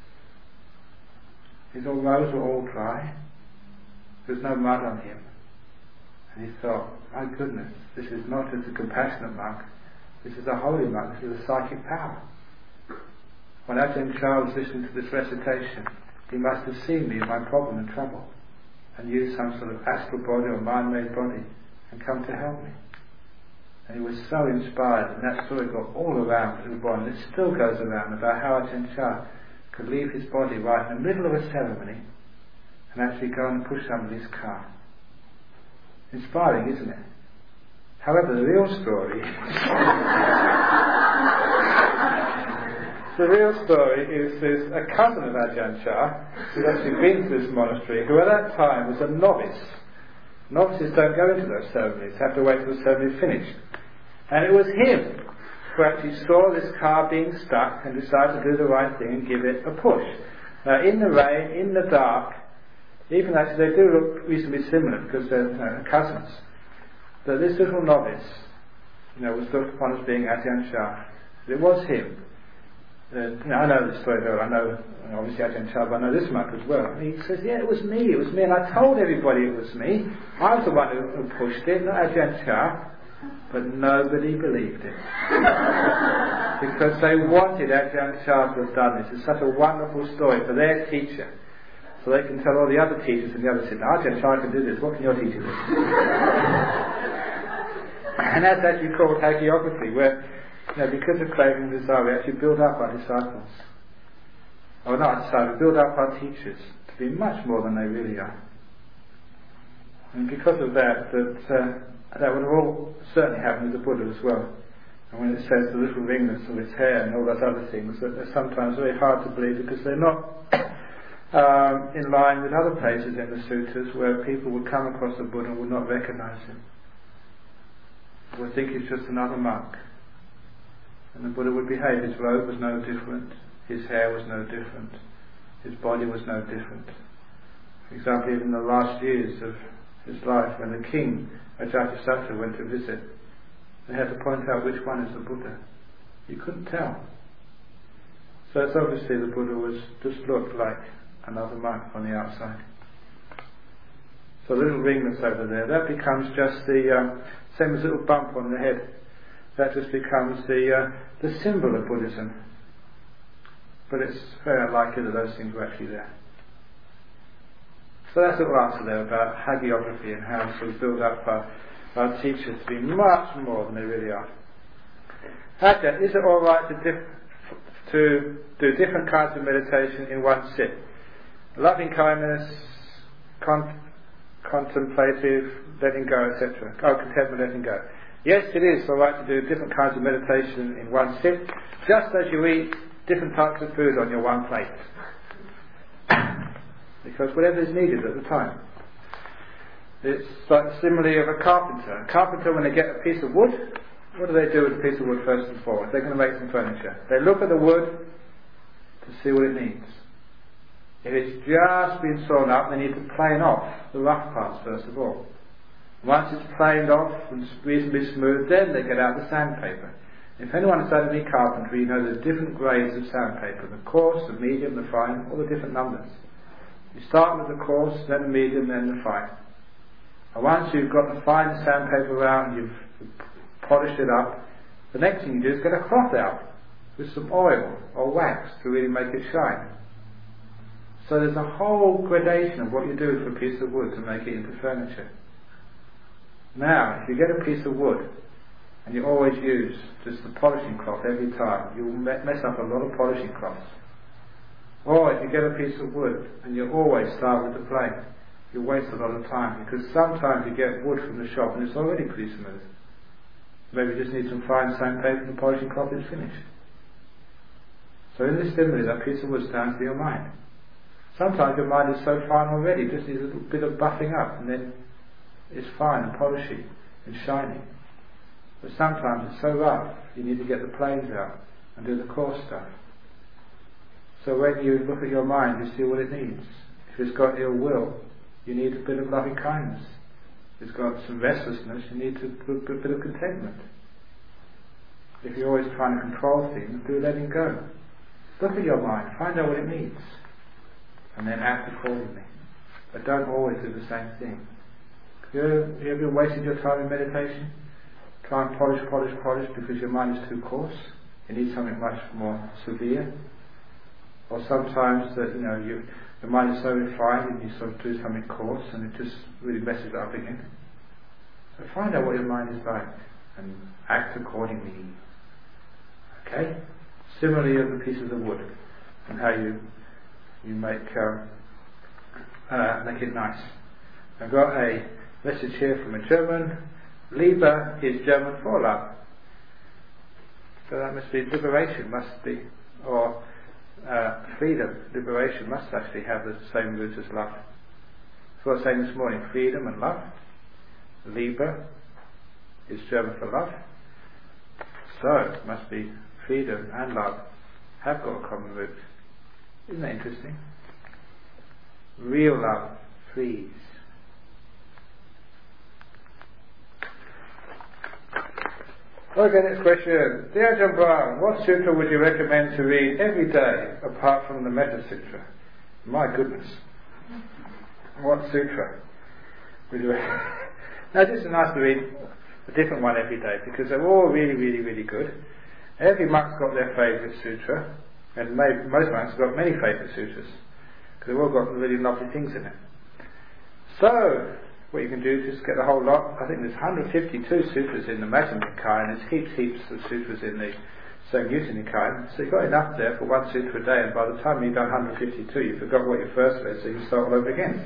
His old robes were all dry. There was no mud on him. And he thought, my goodness, this is not just a compassionate monk, this is a holy monk, this is a psychic power. When Ajahn Chah was listening to this recitation, he must have seen me in my problem and trouble, and used some sort of astral body or mind-made body, and come to help me. And he was so inspired, and that story got all around to the body, and it still goes around about how Ajahn Chah could leave his body right in the middle of a ceremony, and actually go and push somebody's car. Inspiring, isn't it? However, the real story is a cousin of Ajahn Chah who'd actually been to this monastery, who at that time was a novice. Novices don't go into those ceremonies, have to wait till the ceremony is finished. And it was him who actually saw this car being stuck and decided to do the right thing and give it a push. Now, in the rain, in the dark, even actually they do look reasonably similar because they're cousins. But this little novice, was looked upon as being Ajahn Chah. It was him. I know this story though. I know obviously Ajahn Chah, but I know this monk as well. And he says, yeah, it was me, and I told everybody it was me. I was the one who pushed it, not Ajahn Chah. But nobody believed it. Because they wanted Ajahn Chah to have done this. It's such a wonderful story for their teacher. So they can tell all the other teachers and the others, Ajahn Chah can do this, what can your teacher do? And that's actually called hagiography, where because of craving and desire, we actually build up our disciples. Or not our disciples, build up our teachers to be much more than they really are. And because of that would have all certainly happened with the Buddha as well. And when it says the little ringlets of his hair and all those other things, that they're sometimes very hard to believe because they're not in line with other places in the sutras where people would come across the Buddha and would not recognize him. They would think he's just another monk. And the Buddha would behave. His robe was no different, his hair was no different, his body was no different. For example, even in the last years of his life, when the king, Ajatasattu, went to visit, they had to point out which one is the Buddha. You couldn't tell. So it's obviously the Buddha just looked like another monk on the outside. So the little ringlets over there, that becomes just the same as a little bump on the head. That just becomes the symbol of Buddhism. But it's very unlikely that those things were actually there. So that's a little answer there about hagiography and how to sort of build up our teachers to be much more than they really are. Okay, is it alright to do different kinds of meditation in one sit? Loving kindness, contemplative, letting go, etc. Contentment, letting go. Yes, it is alright to do different kinds of meditation in one sit, just as you eat different types of food on your one plate. Because whatever is needed at the time. It's like the simile of a carpenter. A carpenter, when they get a piece of wood, what do they do with a piece of wood first and foremost? They're going to make some furniture. They look at the wood to see what it needs. If it's just been sawn up, they need to plane off the rough parts first of all. Once it's planed off and reasonably smooth, then they get out the sandpaper. If anyone has done any carpentry, you know there's different grades of sandpaper. The coarse, the medium, the fine, all the different numbers. You start with the coarse, then the medium, then the fine. And once you've got the fine sandpaper out and you've polished it up, the next thing you do is get a cloth out with some oil or wax to really make it shine. So there's a whole gradation of what you do with a piece of wood to make it into furniture. Now, if you get a piece of wood and you always use just the polishing cloth every time, you'll mess up a lot of polishing cloths. Or if you get a piece of wood and you always start with the plane, you'll waste a lot of time, because sometimes you get wood from the shop and it's already pretty smooth. Maybe you just need some fine sandpaper and the polishing cloth is finished. So in this simile, that piece of wood stands for your mind. Sometimes your mind is so fine already, it just needs a little bit of buffing up and then it's fine and polishy and shiny. But sometimes it's so rough, you need to get the planes out and do the coarse stuff. So when you look at your mind, you see what it needs. If it's got ill will, you need a bit of loving kindness. If it's got some restlessness, you need a bit of contentment. If you're always trying to control things, do letting go. Look at your mind, find out what it needs, and then act accordingly. But don't always do the same thing. Have you ever wasted your time in meditation? Try and polish because your mind is too coarse. You need something much more severe. Or sometimes that your mind is so refined and you sort of do something coarse and it just really messes it up again. So find out what your mind is like and act accordingly. Okay? Similarly of the pieces of wood and how you make it nice. I've got a message here from a German. Liebe is German for love. So that must be liberation, must be, or freedom, liberation must actually have the same root as love. So I was saying this morning, freedom and love. Liebe is German for love. So it must be freedom and love have got a common root. Isn't that interesting? Real love frees. Okay, next question. Dear Ajahn Brahm, what sutra would you recommend to read every day apart from the Metta Sutra? My goodness. What sutra would you recommend? Now, this is nice to read a different one every day because they're all really, really, really good. Every monk's got their favourite sutra, and most monks have got many favourite sutras because they've all got really lovely things in it. So, what you can do is just get the whole lot. I think there's 152 sutras in the Majjhima Nikaya, and there's heaps of sutras in the Samyutta Nikaya. So you've got enough there for one sutra a day, and by the time you've done 152, you forgot what you first read, so you can start all over again.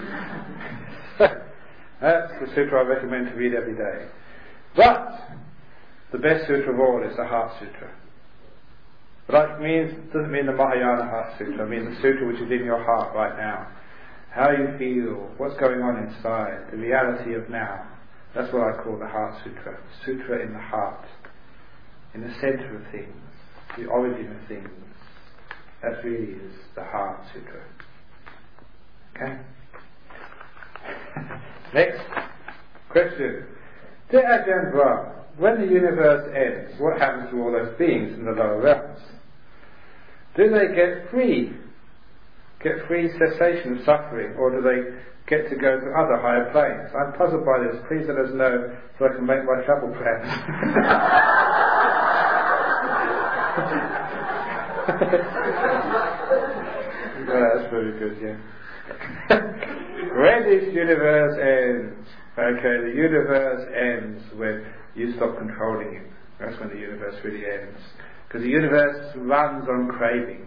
That's the sutra I recommend to read every day. But the best sutra of all is the Heart Sutra. But that doesn't mean the Mahayana Heart Sutra. I mean the sutra which is in your heart right now. How you feel, what's going on inside, the reality of now. That's what I call the Heart Sutra. Sutra in the heart, in the centre of things, the origin of things. That really is the Heart Sutra. Okay? Next question. Dear Ajahn Brahm, when the universe ends, what happens to all those beings in the lower realms? Do they get free cessation of suffering, or do they get to go to other higher planes? I'm puzzled by this. Please let us know so I can make my travel plans. That's very good, yeah. When this universe ends, okay, the universe ends when you stop controlling it. That's when the universe really ends. Because the universe runs on craving.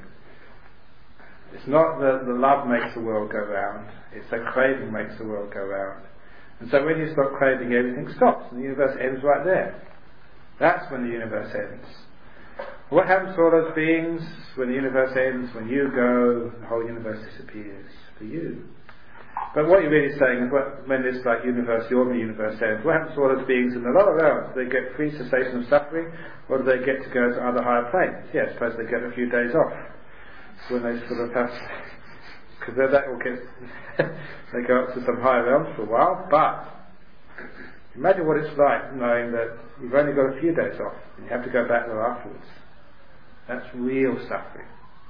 It's not that the love makes the world go round, it's that craving makes the world go round. And so when you stop craving, everything stops, and the universe ends right there. That's when the universe ends. What happens to all those beings when the universe ends? When you go, the whole universe disappears for you. But what you're really saying is, when this universe, the ordinary universe ends, what happens to all those beings in the lower realms? Do they get free cessation of suffering, or do they get to go to other higher planes? Yeah, I suppose they get a few days off when they sort of have, because that will get, they go up to some higher realms for a while. But imagine what it's like knowing that you've only got a few days off and you have to go back there afterwards. That's real suffering.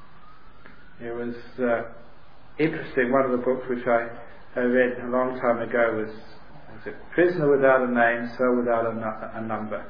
It was interesting. One of the books which I read a long time ago was it Prisoner Without a Name, Cell Without a Number.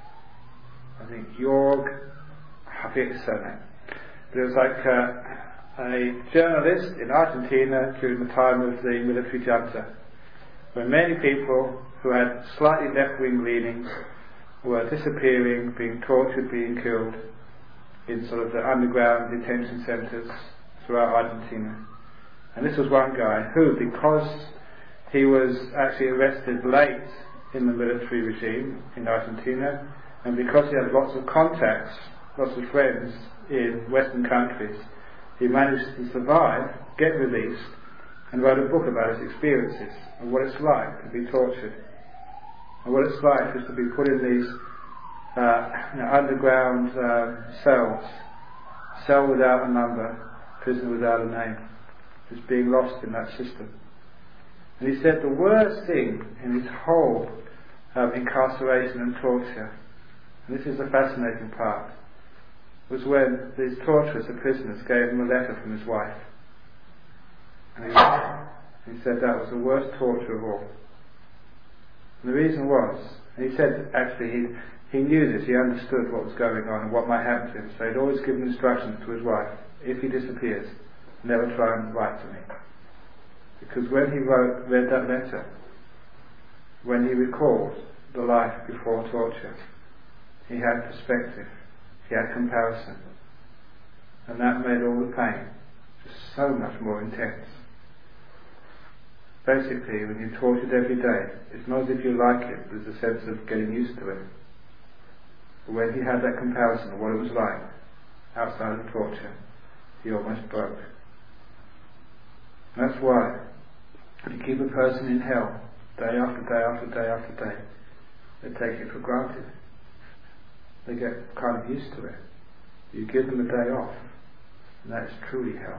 I think Jorg, I forget his surname. But it was like a journalist in Argentina during the time of the military junta, where many people who had slightly left-wing leanings were disappearing, being tortured, being killed in sort of the underground detention centres throughout Argentina. And this was one guy who, because he was actually arrested late in the military regime in Argentina, and because he had lots of contacts, lots of friends in Western countries, he managed to survive, get released, and wrote a book about his experiences and what it's like to be tortured, and what it's like is to be put in these underground cells, cell without a number, prison without a name, just being lost in that system. And he said the worst thing in his whole incarceration and torture, and this is the fascinating part, was when these torturers, the prisoners, gave him a letter from his wife. And he said that was the worst torture of all. And the reason was, and he said actually he knew this, he understood what was going on and what might happen to him, so he'd always given instructions to his wife, if he disappears, never try and write to me. Because when he read that letter, when he recalled the life before torture, he had perspective, he had comparison, and that made all the pain just so much more intense. Basically, when you're tortured every day, it's not as if you like it, there's a sense of getting used to it. But when he had that comparison of what it was like outside of torture, he almost broke. And that's why, if you keep a person in hell, day after day after day after day, they take it for granted. They get kind of used to it. You give them a day off, and that is truly hell.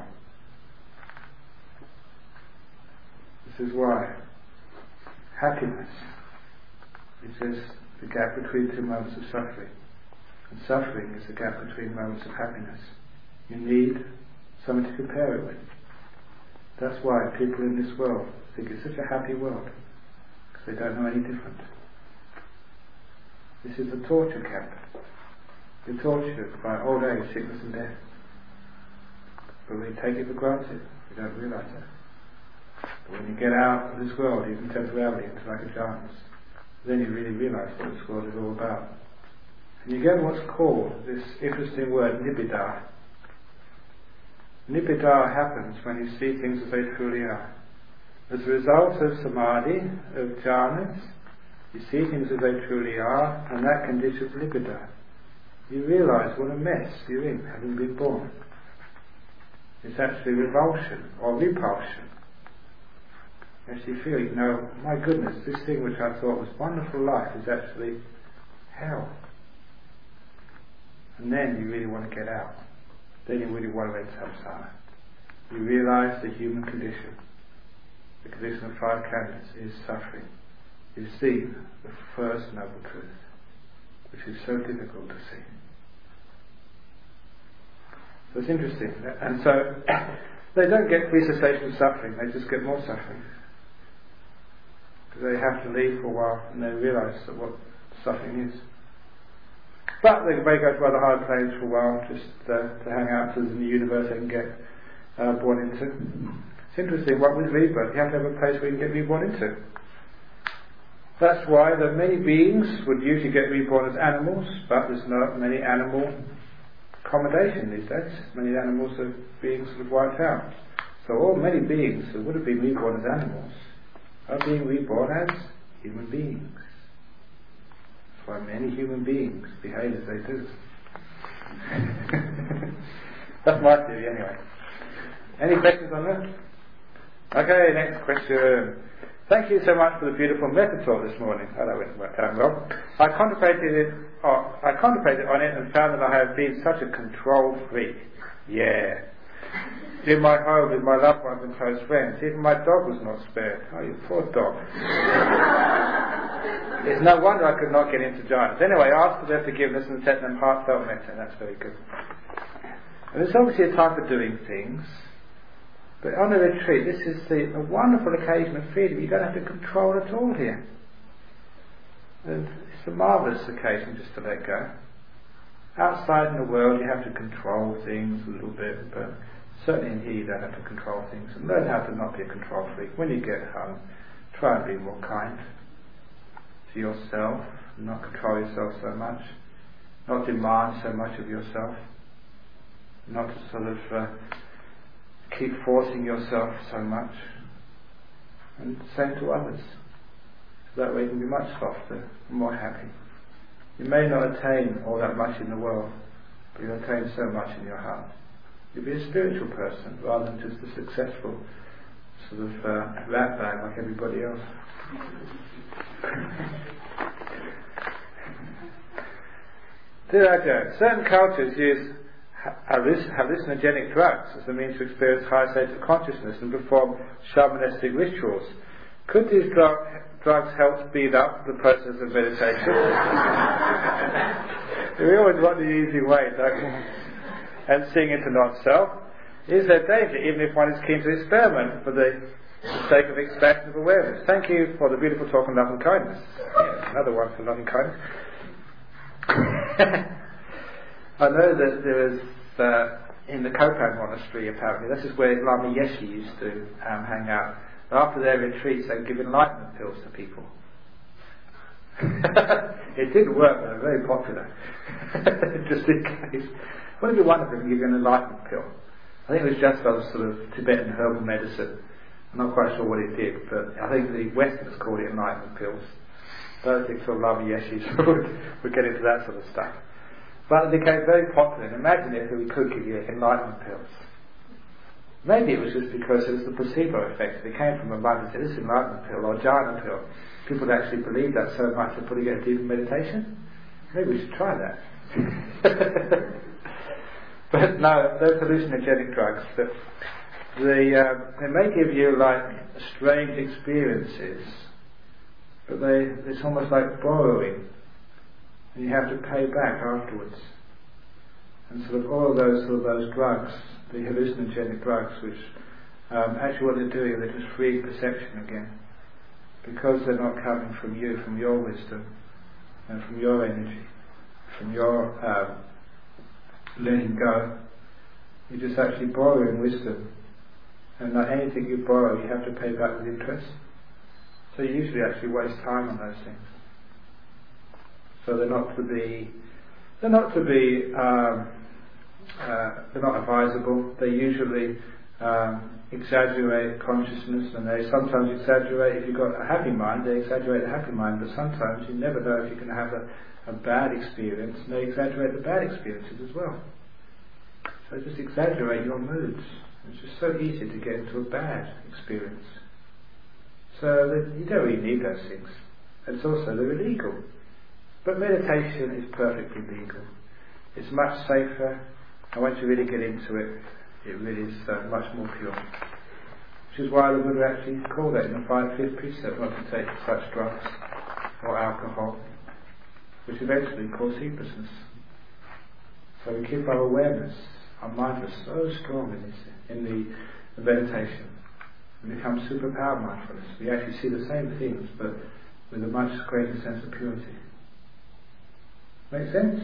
This is why happiness is just the gap between two moments of suffering, and suffering is the gap between moments of happiness. You need something to compare it with. That's why people in this world think it's such a happy world, because they don't know any different. This is a torture camp. You're tortured by old age, sickness and death. But we take it for granted. We don't realise that. But when you get out of this world, even temporarily, into like a jhanas, then you really realise what this world is all about. And you get what's called this interesting word, nibbida. Nibbida happens when you see things as they truly are. As a result of samadhi, of jhanas, you see things as they truly are, and that conditions nibbida. You realise what a mess you're in, having been born. It's actually revulsion or repulsion. As you feel, you know, my goodness, this thing which I thought was wonderful life is actually hell. And then you really want to get out. Then you really want to end samsara. You realise the human condition, the condition of 5 khandhas, is suffering. You see the first noble truth, which is so difficult to see. So it's interesting. And so they don't get free cessation of suffering, they just get more suffering. Because they have to leave for a while and they realise that what suffering is. But they may go to other higher planes for a while, just to hang out to the universe they can get born into. It's interesting, what with rebirth, you have to have a place where you can get reborn into. That's why that many beings would usually get reborn as animals, but there's not many animal accommodation these days. Many animals are being sort of wiped out. So many beings who would have been reborn as animals are being reborn as human beings. That's why many human beings behave as they do. That's my theory anyway. Any questions on that? Okay, next question. Thank you so much for the beautiful metta talk this morning. Oh, that went well. I contemplated on it and found that I have been such a control freak. Yeah. In my home with my loved ones and close friends, even my dog was not spared. Oh, you poor dog. It's no wonder I could not get into jhanas. Anyway, I asked for their forgiveness and sent them heartfelt metta. That's very good. And it's obviously a time for doing things. But on a retreat, this is a wonderful occasion of freedom. You don't have to control at all here. And it's a marvellous occasion just to let go. Outside in the world, you have to control things a little bit, but certainly in here, you don't have to control things. And learn how to not be a control freak. When you get home, try and be more kind to yourself, not control yourself so much, not demand so much of yourself, not to sort of keep forcing yourself so much, and same to others. So that way you can be much softer and more happy. You may not attain all that much in the world, but you'll attain so much in your heart. You'll be a spiritual person rather than just a successful sort of rat bag like everybody else. Dear Ajahn, certain cultures use hallucinogenic drugs as a means to experience higher states of consciousness and perform shamanistic rituals. Could these drugs help speed up the process of meditation? We always want the easy way, don't we? And seeing into not-self. Is there danger even if one is keen to experiment for the sake of expansion of awareness? Thank you for the beautiful talk on love and kindness. Yes, another one for love and kindness. I know that there is in the Kopan monastery, apparently, this is where Lama Yeshe used to hang out. After their retreats, they give enlightenment pills to people. It didn't work, but they're very popular. Just in case. Wouldn't it be wonderful if we give you an enlightenment pill? I think it was just some sort of Tibetan herbal medicine. I'm not quite sure what it did, but I think the Westerners called it enlightenment pills. Those think sort of Lama Yeshe would get into that sort of stuff. But it became very popular, and imagine if we could give you enlightenment pills. Maybe it was just because it was the placebo effect. It came from a mind that said, this enlightenment pill or jhana pill. People would actually believe that so much they're putting it in deep meditation. Maybe we should try that. But no, those hallucinogenic drugs, they may give you like strange experiences, but it's almost like borrowing. And you have to pay back afterwards. And sort of all of those drugs, the hallucinogenic drugs, which actually what they're doing, they're just freeing perception again. Because they're not coming from you, from your wisdom, and from your energy, from your letting go. You're just actually borrowing wisdom And like anything you borrow, you have to pay back with interest. So you usually actually waste time on those things. So they're not advisable. They usually exaggerate consciousness, and they sometimes exaggerate. If you've got a happy mind, they exaggerate the happy mind, but sometimes you never know if you can have a bad experience, and they exaggerate the bad experiences as well. So just exaggerate your moods. It's just so easy to get into a bad experience. So that you don't really need those things. It's also, they're illegal. But meditation is perfectly legal. It's much safer, and once you really get into it, it really is much more pure. Which is why the Buddha actually called it in the 5th precept not to take such drugs or alcohol, which eventually cause heedlessness. So we keep our awareness, our mindfulness so strong in the meditation. We become superpower mindfulness. We actually see the same things, but with a much greater sense of purity. Make sense?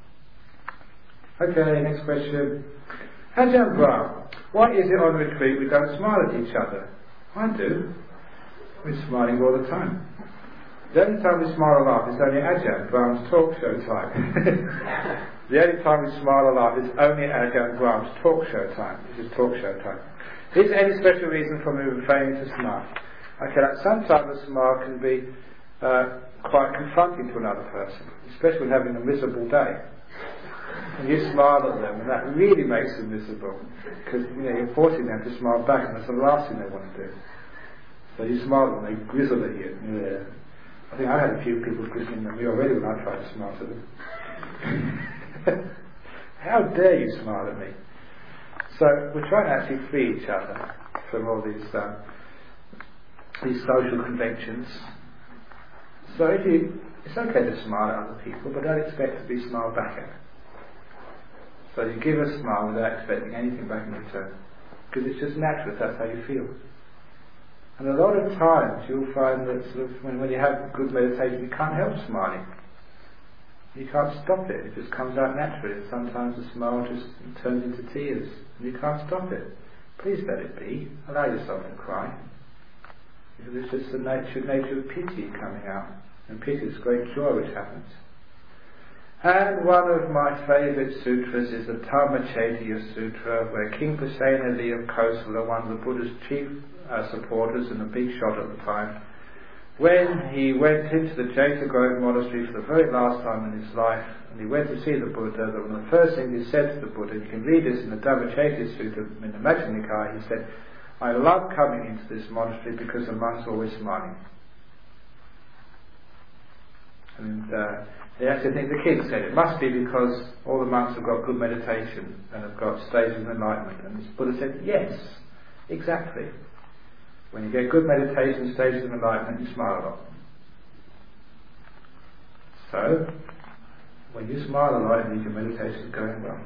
Okay, next question. Ajahn Brahm, why is it on retreat we don't smile at each other? I do. We're smiling all the time. The only time we smile or laugh is only Ajahn Brahm's talk show time. The only time we smile or laugh is only Ajahn Brahm's talk show time. This is talk show time. Is there any special reason for me refraining to smile? Okay, like sometimes a smile can be quite confronting to another person, especially when having a miserable day. And you smile at them, and that really makes them miserable, because you're forcing them to smile back, and that's the last thing they want to do. So you smile at them, they grizzle at you. Yeah. I think I had a few people grizzling at me already when I tried to smile to them. How dare you smile at me? So we're trying to actually free each other from all these social conventions. So it's okay to smile at other people, but don't expect to be smiled back at. So you give a smile without expecting anything back in return, because it's just natural. That's how you feel. And a lot of times you'll find that sort of when you have good meditation, you can't help smiling. You can't stop it. It just comes out naturally. And sometimes the smile just turns into tears, and you can't stop it. Please let it be. Allow yourself to cry, because it's just the nature of pity coming out, and pity is great joy which happens. And one of my favourite sutras is the Dhammachaitya Sutra, where King Pasenadi of Kosala, one of the Buddha's chief supporters and a big shot at the time, when he went into the Jeta Grove monastery for the very last time in his life, and he went to see the Buddha, that one of the first things he said to the Buddha, you can read this in the Dhammachaitya Sutra in the Majjhima Nikaya, he said, I love coming into this monastery because the monks are always smiling. And they actually think the kids said it must be because all the monks have got good meditation and have got stages of enlightenment. And the Buddha said, yes, exactly. When you get good meditation, stages of enlightenment, you smile a lot. So, when you smile a lot, it means your meditation is going well.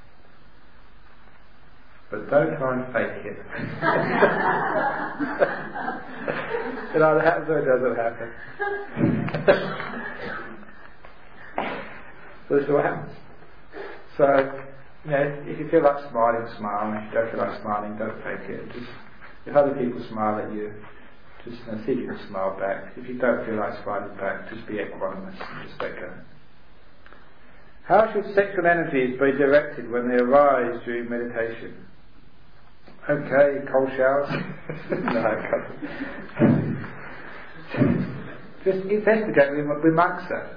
But don't try and fake it. It either happens or it doesn't happen. So this is what happens. So, if you feel like smiling, smile. And if you don't feel like smiling, don't fake it. Just, if other people smile at you, just see if you can smile back. If you don't feel like smiling back, just be equanimous and just let go. How should sexual energies be directed when they arise during meditation? Okay, cold showers. Just investigate with monks that.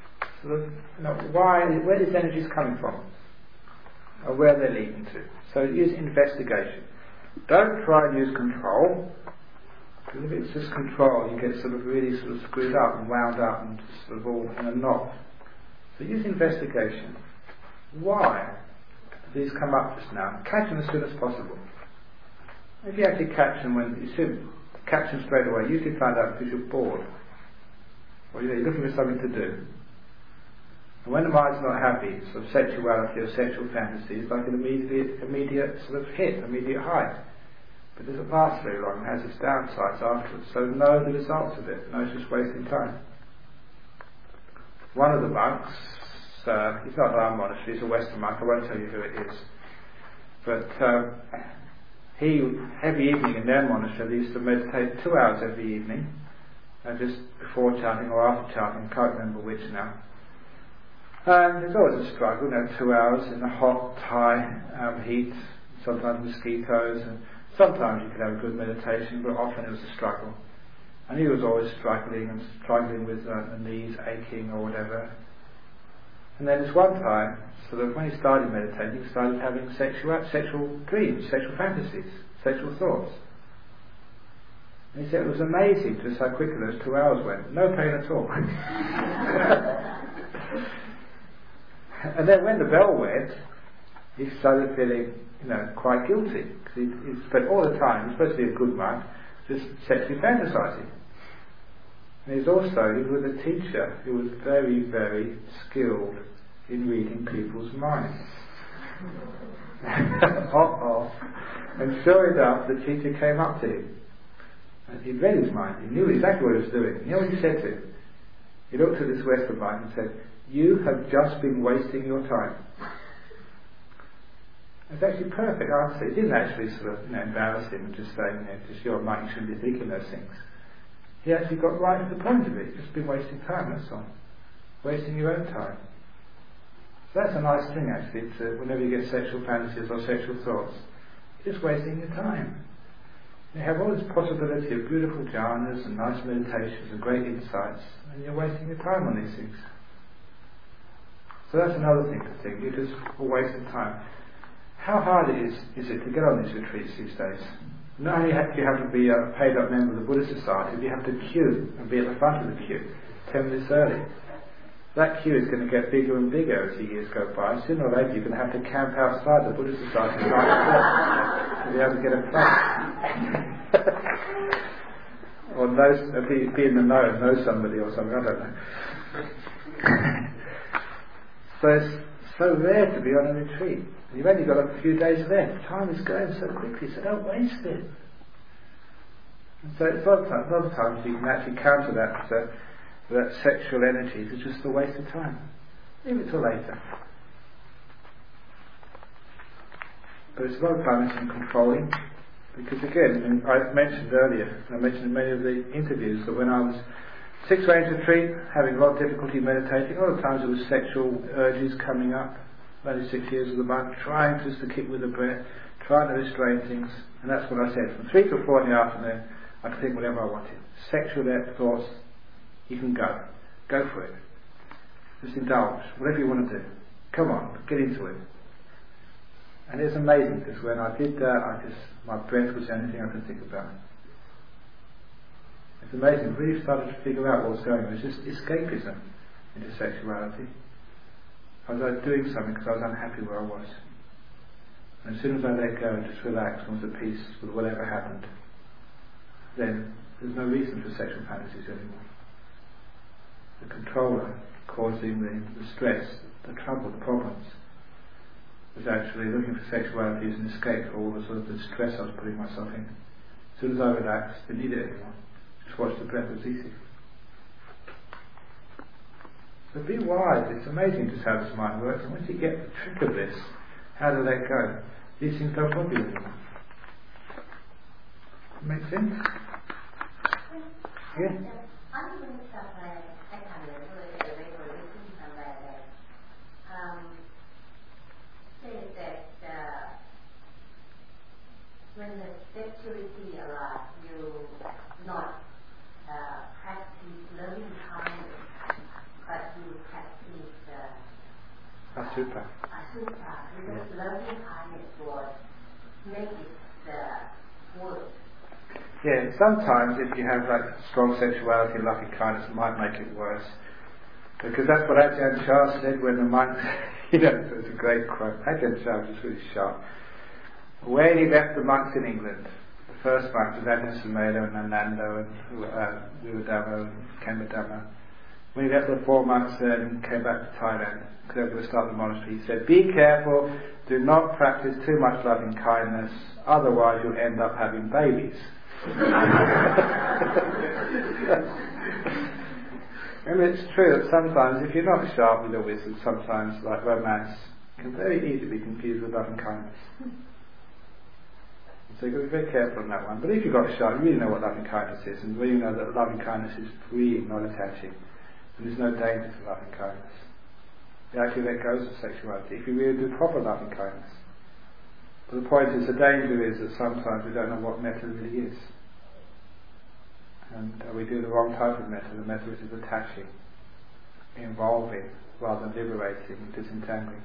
Where these energies coming from, or where they're leading to. So use investigation. Don't try and use control, because if it's just control, you get sort of really sort of screwed up and wound up and just sort of all in a knot. So use investigation. Why do these come up just now? Catch them as soon as possible. If you actually catch them when you should catch them straight away, you usually find out because you're bored, or you're looking for something to do. And when the mind's not happy, sort of sexuality or sexual fantasy is like an immediate sort of hit, immediate high. But it doesn't last very long, it has its downsides afterwards. So know the results of it, know it's just wasting time. One of the monks, he's not our monastery, he's a Western monk, I won't tell you who it is. But every evening in their monastery, they used to meditate 2 hours every evening, just before chanting or after chanting, I can't remember which now. And there's always a struggle, 2 hours in the hot Thai heat, sometimes mosquitoes, and sometimes you could have a good meditation, but often it was a struggle. And he was always struggling with the knees aching or whatever. And then this one time, sort of when he started meditating, he started having sexual dreams, sexual fantasies, sexual thoughts. And he said it was amazing just how quickly those 2 hours went. No pain at all. And then when the bell went, he started feeling, quite guilty. Because he spent all the time, he's supposed to be a good monk, just sexually fantasizing. And he was with a teacher who was very, very skilled in reading people's minds. And sure enough, the teacher came up to him. And he read his mind. He knew exactly what he was doing. You know what he said to him? He looked at this Western monk and said, "You have just been wasting your time." It's actually a perfect answer. He didn't actually sort of embarrass him and just say, just your mind, you shouldn't be thinking those things. He actually got right to the point of it. You've just been wasting time, that's all. Wasting your own time. So that's a nice thing actually, whenever you get sexual fantasies or sexual thoughts, you're just wasting your time. You have all this possibility of beautiful jhanas and nice meditations and great insights, and you're wasting your time on these things. So that's another thing to think. You're just a waste of time. How hard is it to get on these retreats these days? Not only do you have to be a paid up member of the Buddhist Society, but you have to queue and be at the front of the queue 10 minutes early. That queue is going to get bigger and bigger as the years go by. Sooner or later you're going to have to camp outside the Buddhist Society to be able to get a place. Or be in the know somebody or something, I don't know. So it's so rare to be on a retreat. You've only got a few days left. Time is going so quickly, so don't waste it. And so it's a lot of times you can actually counter that sexual energy. It's just a waste of time. Leave it till later. But it's a lot of balancing and controlling. Because again, I mentioned earlier, I mentioned in many of the interviews, that when I was 6 Rains retreat, having a lot of difficulty meditating, a lot of times it was sexual urges coming up. Only 6 years of the monk, trying just to keep with the breath, trying to restrain things, and that's what I said. From 3 to 4 in the afternoon, I could think whatever I wanted. Sexual thoughts, you can go for it. Just indulge, whatever you want to do. Come on, get into it. And it's amazing because when I did that, my breath was the only thing I could think about. It's amazing. I really started to figure out what was going on. It was just escapism into sexuality. I was doing something because I was unhappy where I was. And as soon as I let go and just relaxed and was at peace with whatever happened, then there's no reason for sexual fantasies anymore. The controller causing the stress, the trouble, the problems, was actually looking for sexuality as an escape for all the sort of the stress I was putting myself in. As soon as I relaxed, didn't need it anymore. Just watch the breath, it was easy. So be wise. It's amazing just how this mind works. And once you get the trick of this, how to let go, these things don't bother you anymore. Make sense? Yeah? When the sexuality arrives, you not practice loving kindness, but you practice Asutta. Because loving kindness will make it worse. Yeah, sometimes if you have strong sexuality and loving kindness, it might make it worse. Because that's what Ajahn Chah said when the monks, it's a great quote. Ajahn Chah was really sharp. When he left the monks in England, the first monks was Ajahn Sumedho and Ananda and Vivadhamma and Khemadhamma. When he left the 4 monks and came back to Thailand, because they were going to start the monastery, he said, "Be careful, do not practice too much loving kindness, otherwise you'll end up having babies." And it's true that sometimes if you're not sharp with your wisdom, sometimes like romance can very easily be confused with loving kindness. So you've got to be very careful on that one. But if you've got a shot, you really know what loving kindness is, and really know that loving kindness is free, not attaching, and there's no danger to loving kindness. You actually let go of sexuality if you really do proper loving kindness. But the point is, the danger is that sometimes we don't know what metta really is. And we do the wrong type of metta, the metta which is attaching, involving, rather than liberating, disentangling.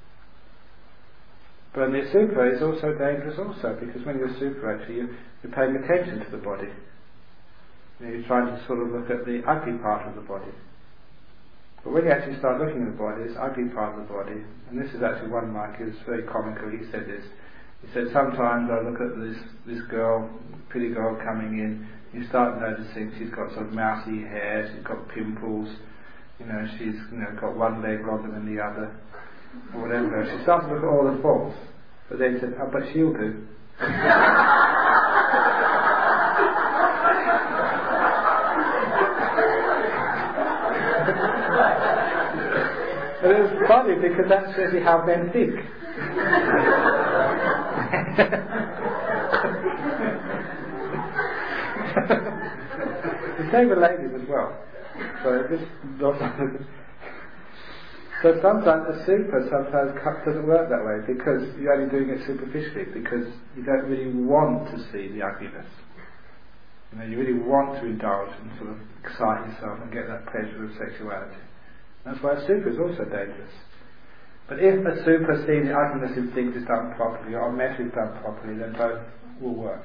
But the super is also dangerous also, because when you're super actually, you're paying attention to the body. You're trying to sort of look at the ugly part of the body. But when you actually start looking at the body, this ugly part of the body, and this is actually one monk, he was very comical, he said this. He said, sometimes I look at this girl, pretty girl coming in, you start noticing she's got sort of mousy hair, she's got pimples, she's got one leg longer than the other, or whatever. She starts to look at all the faults, but then said, oh, but she'll do. And it was funny because that's really how men think. The same with ladies as well. So sometimes the super doesn't work that way, because you're only doing it superficially, because you don't really want to see the ugliness. You really want to indulge and sort of excite yourself and get that pleasure of sexuality. That's why a super is also dangerous. But if a super sees the ugliness of things is done properly, or metta is done properly, then both will work.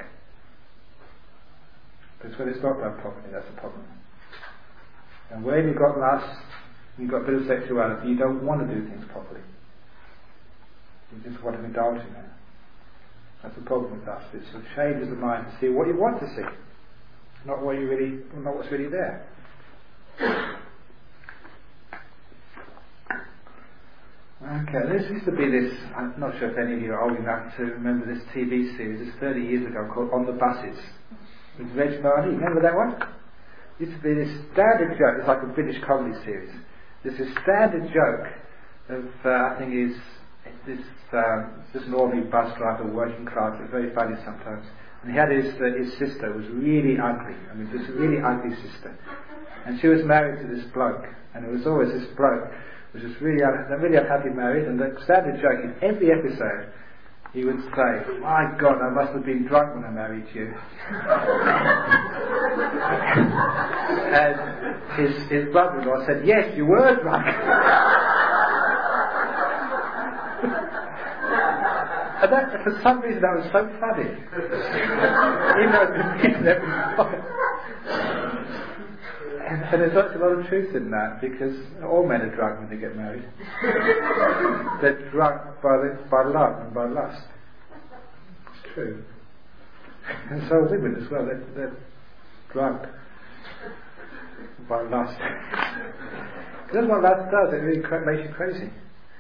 But it's when it's not done properly that's the problem. And when you've got lust, you've got a bit of sexuality, you don't want to do things properly. You just want to indulge in it. That's the problem with lust. It sort of changes the mind to see what you want to see, not what's really there. Okay, this used to be this, I'm not sure if any of you are old enough to remember this TV series, it's 30 years ago, called On the Buses, with Reg Varney. Remember that one? It used to be this standard joke, it's like a British comedy series. There's a standard joke of, I think is this Norway bus driver, working class, it's very funny sometimes. And he had his sister was really ugly, just a really ugly sister. And she was married to this bloke, and it was always this bloke was just really unhappy married, and the standard joke in every episode he would say, my God, I must have been drunk when I married you. And his brother-in-law said, yes, you were drunk. And that, for some reason that was so funny. Even though it never and there's such a lot of truth in that, because all men are drunk when they get married. They're drunk by love and by lust. It's true. And so are women as well. They're drunk by lust. That's what lust does. It really makes you crazy.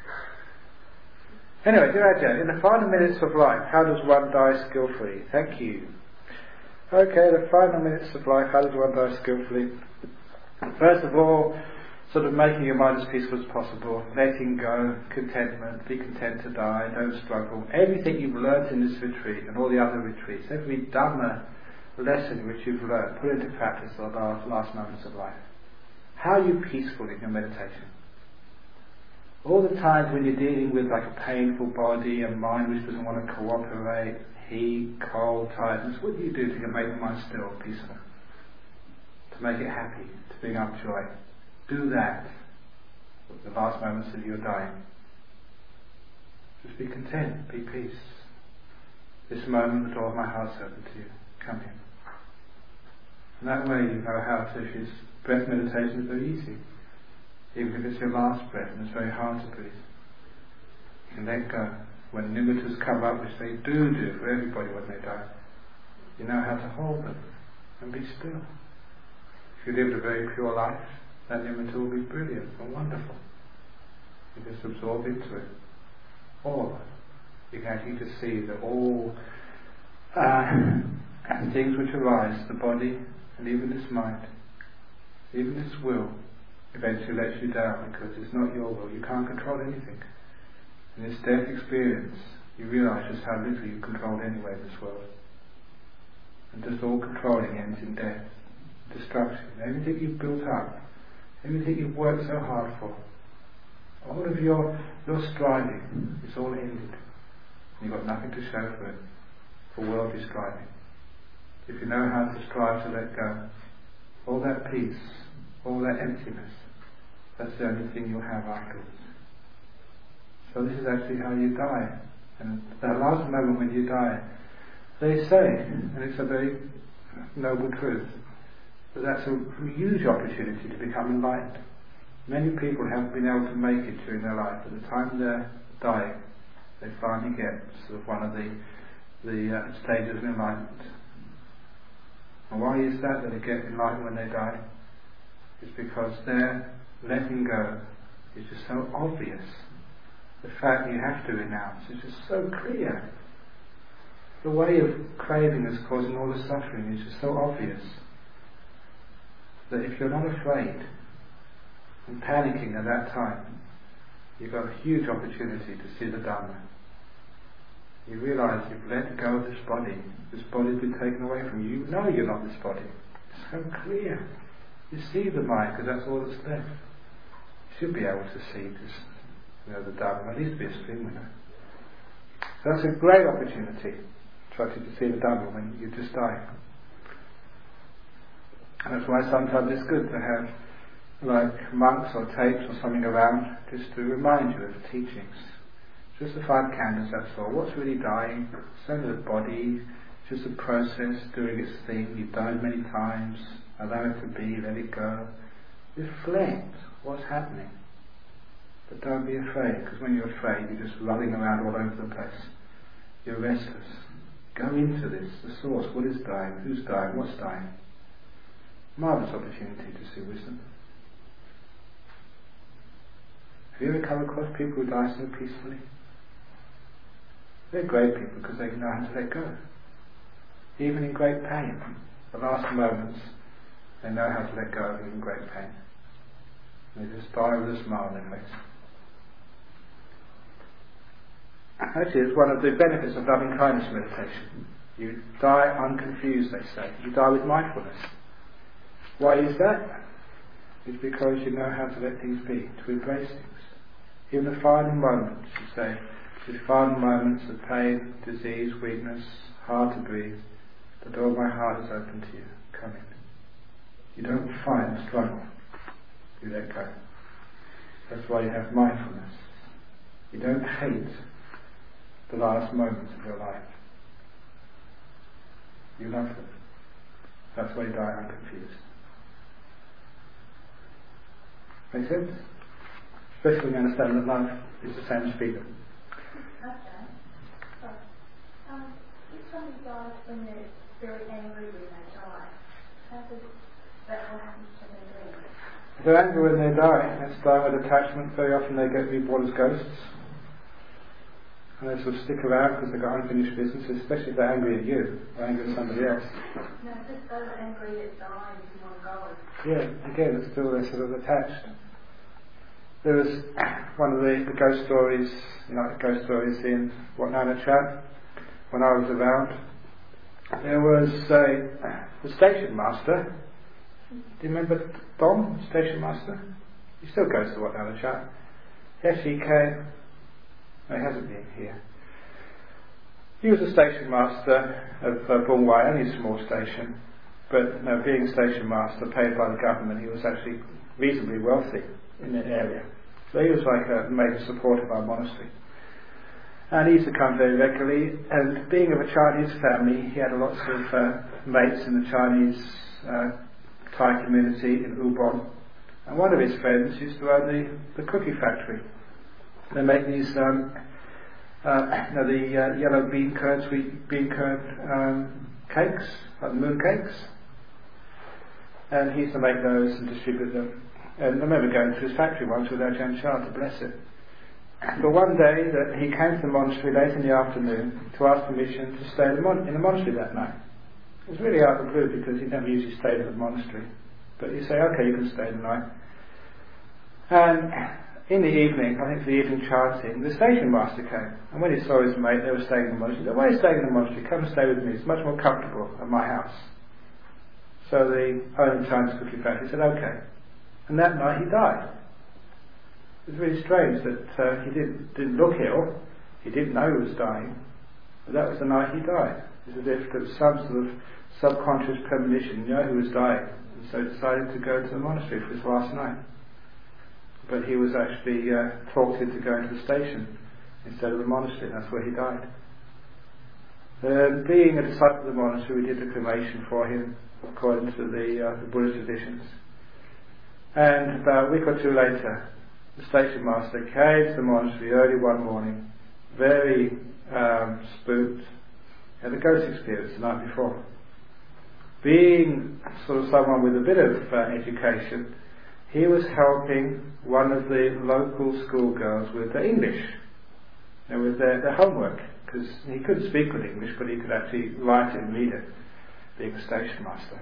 Anyway, dear Ajahn, in the final minutes of life, how does one die skillfully? Thank you. Okay, the final minutes of life, how does one die skillfully? First of all, sort of making your mind as peaceful as possible, letting go, contentment, be content to die, don't struggle. Everything you've learnt in this retreat and all the other retreats, every Dhamma lesson which you've learnt, put into practice at the last moments of life. How are you peaceful in your meditation? All the times when you're dealing with like a painful body, a mind which doesn't want to cooperate, heat, cold, tiredness, what do you do to make the mind still, peaceful? To make it happy, to bring up joy. Do that at the last moments of your dying. Just be content, be peace. This moment the door of my heart's open to you. Come in. And that way you know how to, because breath meditation is very easy. Even if it's your last breath and it's very hard to breathe. You can let go. When nimittas come up, which they do for everybody when they die, you know how to hold them and be still. If you lived a very pure life, that nimitta will be brilliant and wonderful. You just absorb into it. Or you can actually just see that all things which arise, the body and even this mind, even this will, eventually lets you down, because it's not your will. You can't control anything. In this death experience, you realise just how little you controlled anyway in this world. and just all controlling ends in death, destruction. Everything you've built up, everything you've worked so hard for, all of your striving, it's all ended. You've got nothing to show for it, for worldly striving. If you know how to strive to let go, all that peace, all that emptiness, that's the only thing you'll have afterwards. So this is actually how you die. And that last moment when you die, they say, and it's a very noble truth, that that's a huge opportunity to become enlightened. Many people haven't been able to make it during their life. At the time they're dying, they finally get sort of one of the stages of enlightenment. And why is that they get enlightened when they die? It's because their letting go is just so obvious. The fact you have to renounce is just so clear. The way of craving that's causing all the suffering is just so obvious that if you're not afraid and panicking at that time, you've got a huge opportunity to see the Dhamma. You realise you've let go of this body. This body's been taken away from you. You know you're not this body. It's so clear. You see the mind because that's all that's left. You should be able to see this, the Dhamma. At least be a stream winner. So that's a great opportunity to see the Dhamma when you just die. And that's why sometimes it's good to have like monks or tapes or something around just to remind you of the teachings. Just the 5 candles, that's all. What's really dying? It's only the body, just a process doing its thing. You've died many times. Allow it to be, let it go. Reflect what's happening. But don't be afraid, because when you're afraid, you're just running around all over the place. You're restless. Go into this, the source. What is dying? Who's dying? What's dying? Marvellous opportunity to see wisdom. Have you ever come across people who die so peacefully? They're great people because they know how to let go. Even in great pain, the last moments, they know how to let go of even great pain. They just die with a smile on their face. Actually, it's one of the benefits of loving kindness meditation. You die unconfused, they say. You die with mindfulness. Why is that? It's because you know how to let things be, to embrace things. Even the final moments, you say, these final moments of pain, disease, weakness, hard to breathe, the door of my heart is open to you. Come in. You don't fight and struggle. You let go. That's why you have mindfulness. You don't hate the last moments of your life. You love them. That's why you die unconfused. Make sense? Especially when you understand that life is the same as freedom. Okay. If somebody dies when they're very angry when they die, how does that happen to them then? If they're angry when they die, that's dying with attachment. Very often they get reborn as ghosts. And they sort of stick around because they've got unfinished business, especially if they're angry at you or angry at somebody else. No, just those angry at dying if you want to go. Yeah, again, it's still they're sort of attached. There was one of the ghost stories, ghost stories in Wat Nana Chat, when I was around. There was the station master. Do you remember Dom, station master? He still goes to Wat Nana Chat. Yes, he came. No, he hasn't been here. He was a station master of Bung Wai, only a small station. But being a station master paid by the government, he was actually reasonably wealthy in the area. So he was like a major supporter of our monastery. And he used to come very regularly, and being of a Chinese family, he had lots of mates in the Chinese Thai community in Ubon. And one of his friends used to own the cookie factory. They make these, the yellow bean curd, sweet bean curd cakes, like moon cakes. And he used to make those and distribute them. And I remember going to his factory once with Ajahn Chah to bless it. But one day that he came to the monastery late in the afternoon to ask permission to stay in the monastery that night. It was really out of the blue because he never usually stayed at the monastery. But he said, okay, you can stay the night. And in the evening, I think for the evening chanting, the station master came. And when he saw his mate, they were staying in the monastery. He said, "Why are you staying in the monastery? Come and stay with me. It's much more comfortable at my house." So the owner of Chinese cookie factory said, "Okay." And that night he died. It was really strange that he didn't look ill. He didn't know he was dying. But that was the night he died. It's as if there was some sort of subconscious premonition, he was dying. And so he decided to go to the monastery for his last night. But he was actually talked into going to the station instead of the monastery, and that's where he died. Being a disciple of the monastery, we did the cremation for him according to the Buddhist traditions. And about a week or two later, the station master came to the monastery early one morning, very spooked, had a ghost experience the night before. Being sort of someone with a bit of education, he was helping one of the local schoolgirls with their English, with their homework, because he couldn't speak good English, but he could actually write it and read it, being a station master.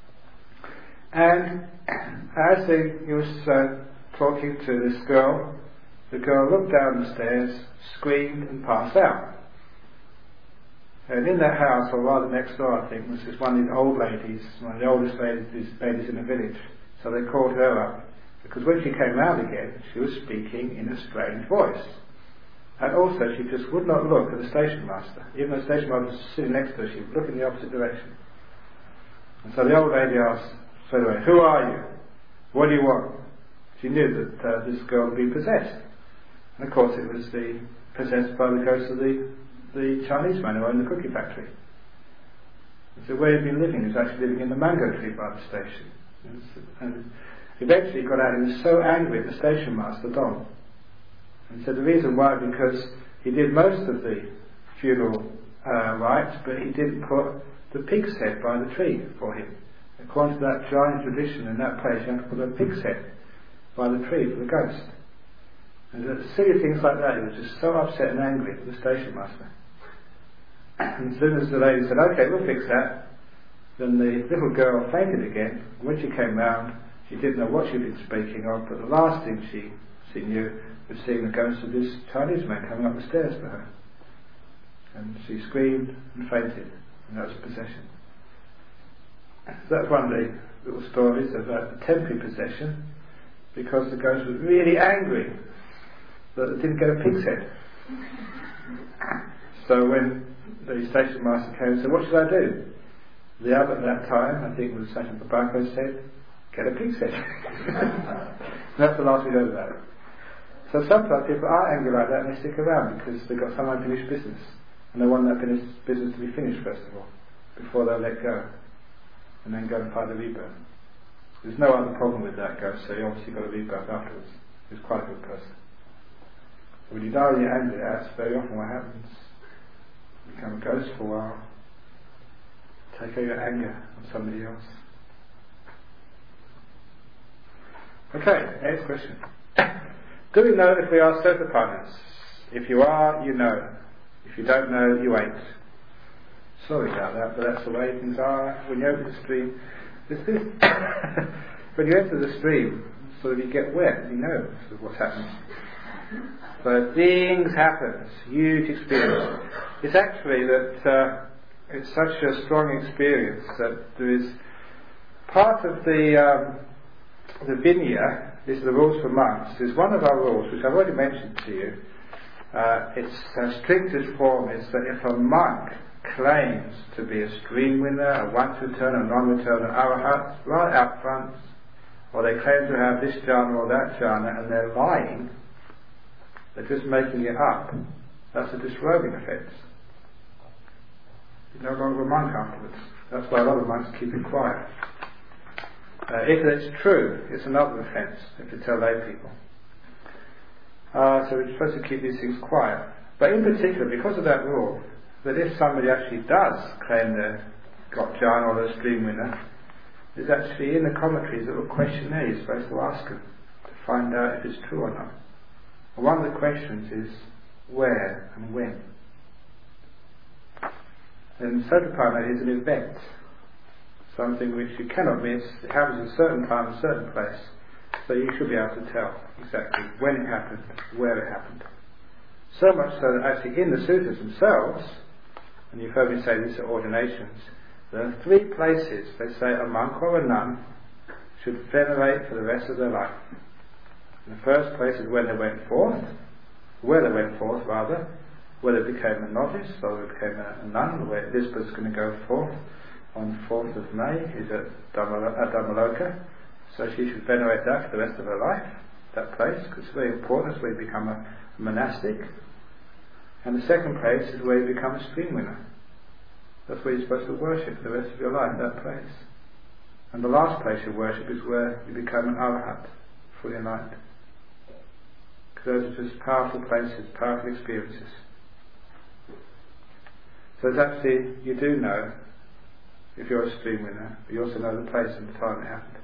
And as he was talking to this girl, the girl looked down the stairs, screamed and passed out. And in that house, or rather next door I think, was just one of these old ladies, one of the oldest ladies in the village. So they called her up, because when she came out again, she was speaking in a strange voice. And also she just would not look at the station master. Even though the station master was sitting next to her, she would look in the opposite direction. And so the old lady asked straight away, "Who are you? What do you want?" She knew that this girl had been possessed. And of course it was possessed by the ghost of the Chinese man who owned the cookie factory. So where he'd been living, he was actually living in the mango tree by the station. And eventually he got out, he was so angry at the station master, Don. And so the reason why, because he did most of the funeral rites, but he didn't put the pig's head by the tree for him. According to that Chinese tradition in that place, you have to put a pig's head by the tree for the ghost. And silly things like that, he was just so upset and angry at the station master. And as soon as the lady said, "Okay, we'll fix that," then the little girl fainted again. When she came round, she didn't know what she'd been speaking of, but the last thing she knew was seeing the ghost of this Chinese man coming up the stairs to her. And she screamed and fainted, and that was possession. So that's one of the little stories about the temporary possession, because the ghost was really angry that it didn't get a pig's head. So when the station master came and said, "What should I do?" The abbot at that time, I think it was Sajjan Babako, said, "Get a pig's head." That's the last we heard about it. So sometimes people are angry like that and they stick around because they've got some unfinished business, and they want that finished business to be finished first of all, before they'll let go, and then go and find the rebirth. There's no other problem with that ghost, so he obviously got a rebirth afterwards. He was quite a good person. When you die when you're angry, that's very often what happens. You become a ghost for a while. Take out your anger on somebody else. Okay, next question. Do we know if we are Sotapannas? If you are, you know. If you don't know, you ain't. Sorry about that, but that's the way things are when you open the stream. When you enter the stream, sort of you get wet, you know sort of what's happening. So things happen, it's a huge experience. It's actually that it's such a strong experience that there is part of the Vinaya, these are the rules for monks, is one of our rules, which I've already mentioned to you. Its strictest form is that if a monk claims to be a stream winner, a once-returner, a non-returner, arahat, right out front, or they claim to have this jhana or that jhana, and they're lying, they're just making it up, that's a disrobing offence. You're no longer a monk afterwards. That's why a lot of monks keep it quiet. If it's true, it's another offence if you tell lay people. So we're supposed to keep these things quiet. But in particular, because of that rule, that if somebody actually does claim they've got jhana or they're a stream winner, there's actually in the commentaries a little questionnaire you're supposed to ask them to find out if it's true or not. And one of the questions is where and when. And Sotapanna is an event, something which you cannot miss. It happens at a certain time, a certain place. So you should be able to tell exactly when it happened, where it happened. So much so that actually in the sutras themselves, and you've heard me say this at ordinations, there are 3 places they say a monk or a nun should venerate for the rest of their life. The first place is when they went forth, where they went forth rather, whether they became a novice or they became a nun, where Elizabeth's going to go forth on 4th of May, is at Dhammaloka. So she should venerate that for the rest of her life, that place, because it's very important. It's where you become a monastic. And the second place is where you become a stream winner. That's where you're supposed to worship for the rest of your life, that place. And the last place you worship is where you become an arhat, fully enlightened. Because those are just powerful places, powerful experiences. So it's actually, you do know, if you're a stream winner, but you also know the place and the time it happened.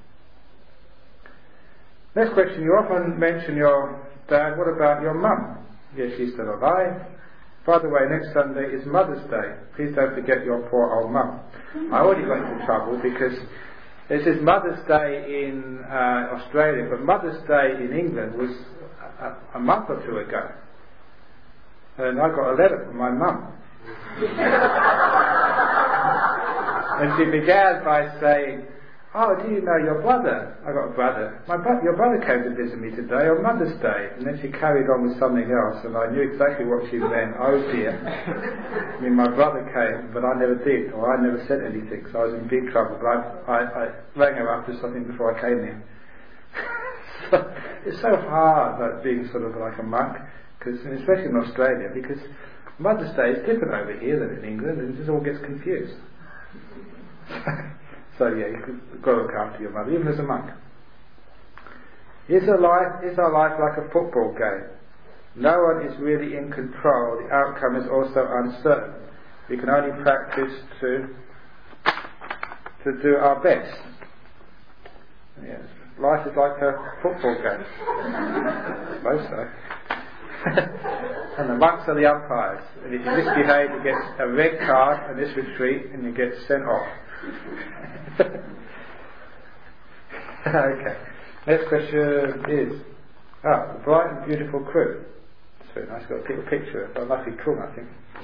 Next question, you often mention your dad. What about your mum? Yes, she's still alive. By the way, next Sunday is Mother's Day. Please don't forget your poor old mum. I already got into trouble because this is Mother's Day in Australia, but Mother's Day in England was a month or 2 ago. And I got a letter from my mum. And she began by saying, "Oh, do you know your brother?" I got a brother. Your brother came to visit me today on Mother's Day. And then she carried on with something else, and I knew exactly what she meant. Oh dear. I mean, my brother came, but I never did, or I never said anything, so I was in big trouble. But I rang her up just something before I came here. So it's so hard, like being sort of like a monk, especially in Australia, because Mother's Day is different over here than in England, and it just all gets confused. So yeah, you've got to look after your mother, even as a monk. Is our life like a football game? No one is really in control. The outcome is also uncertain. We can only practice to do our best. Yes, life is like a football game. I suppose so. And the monks are the umpires. And if you misbehave, you get a red card in this retreat, and you get sent off. Okay. Next question is the bright and beautiful crew. It's very nice. Got a little picture of a lovely crew, I think.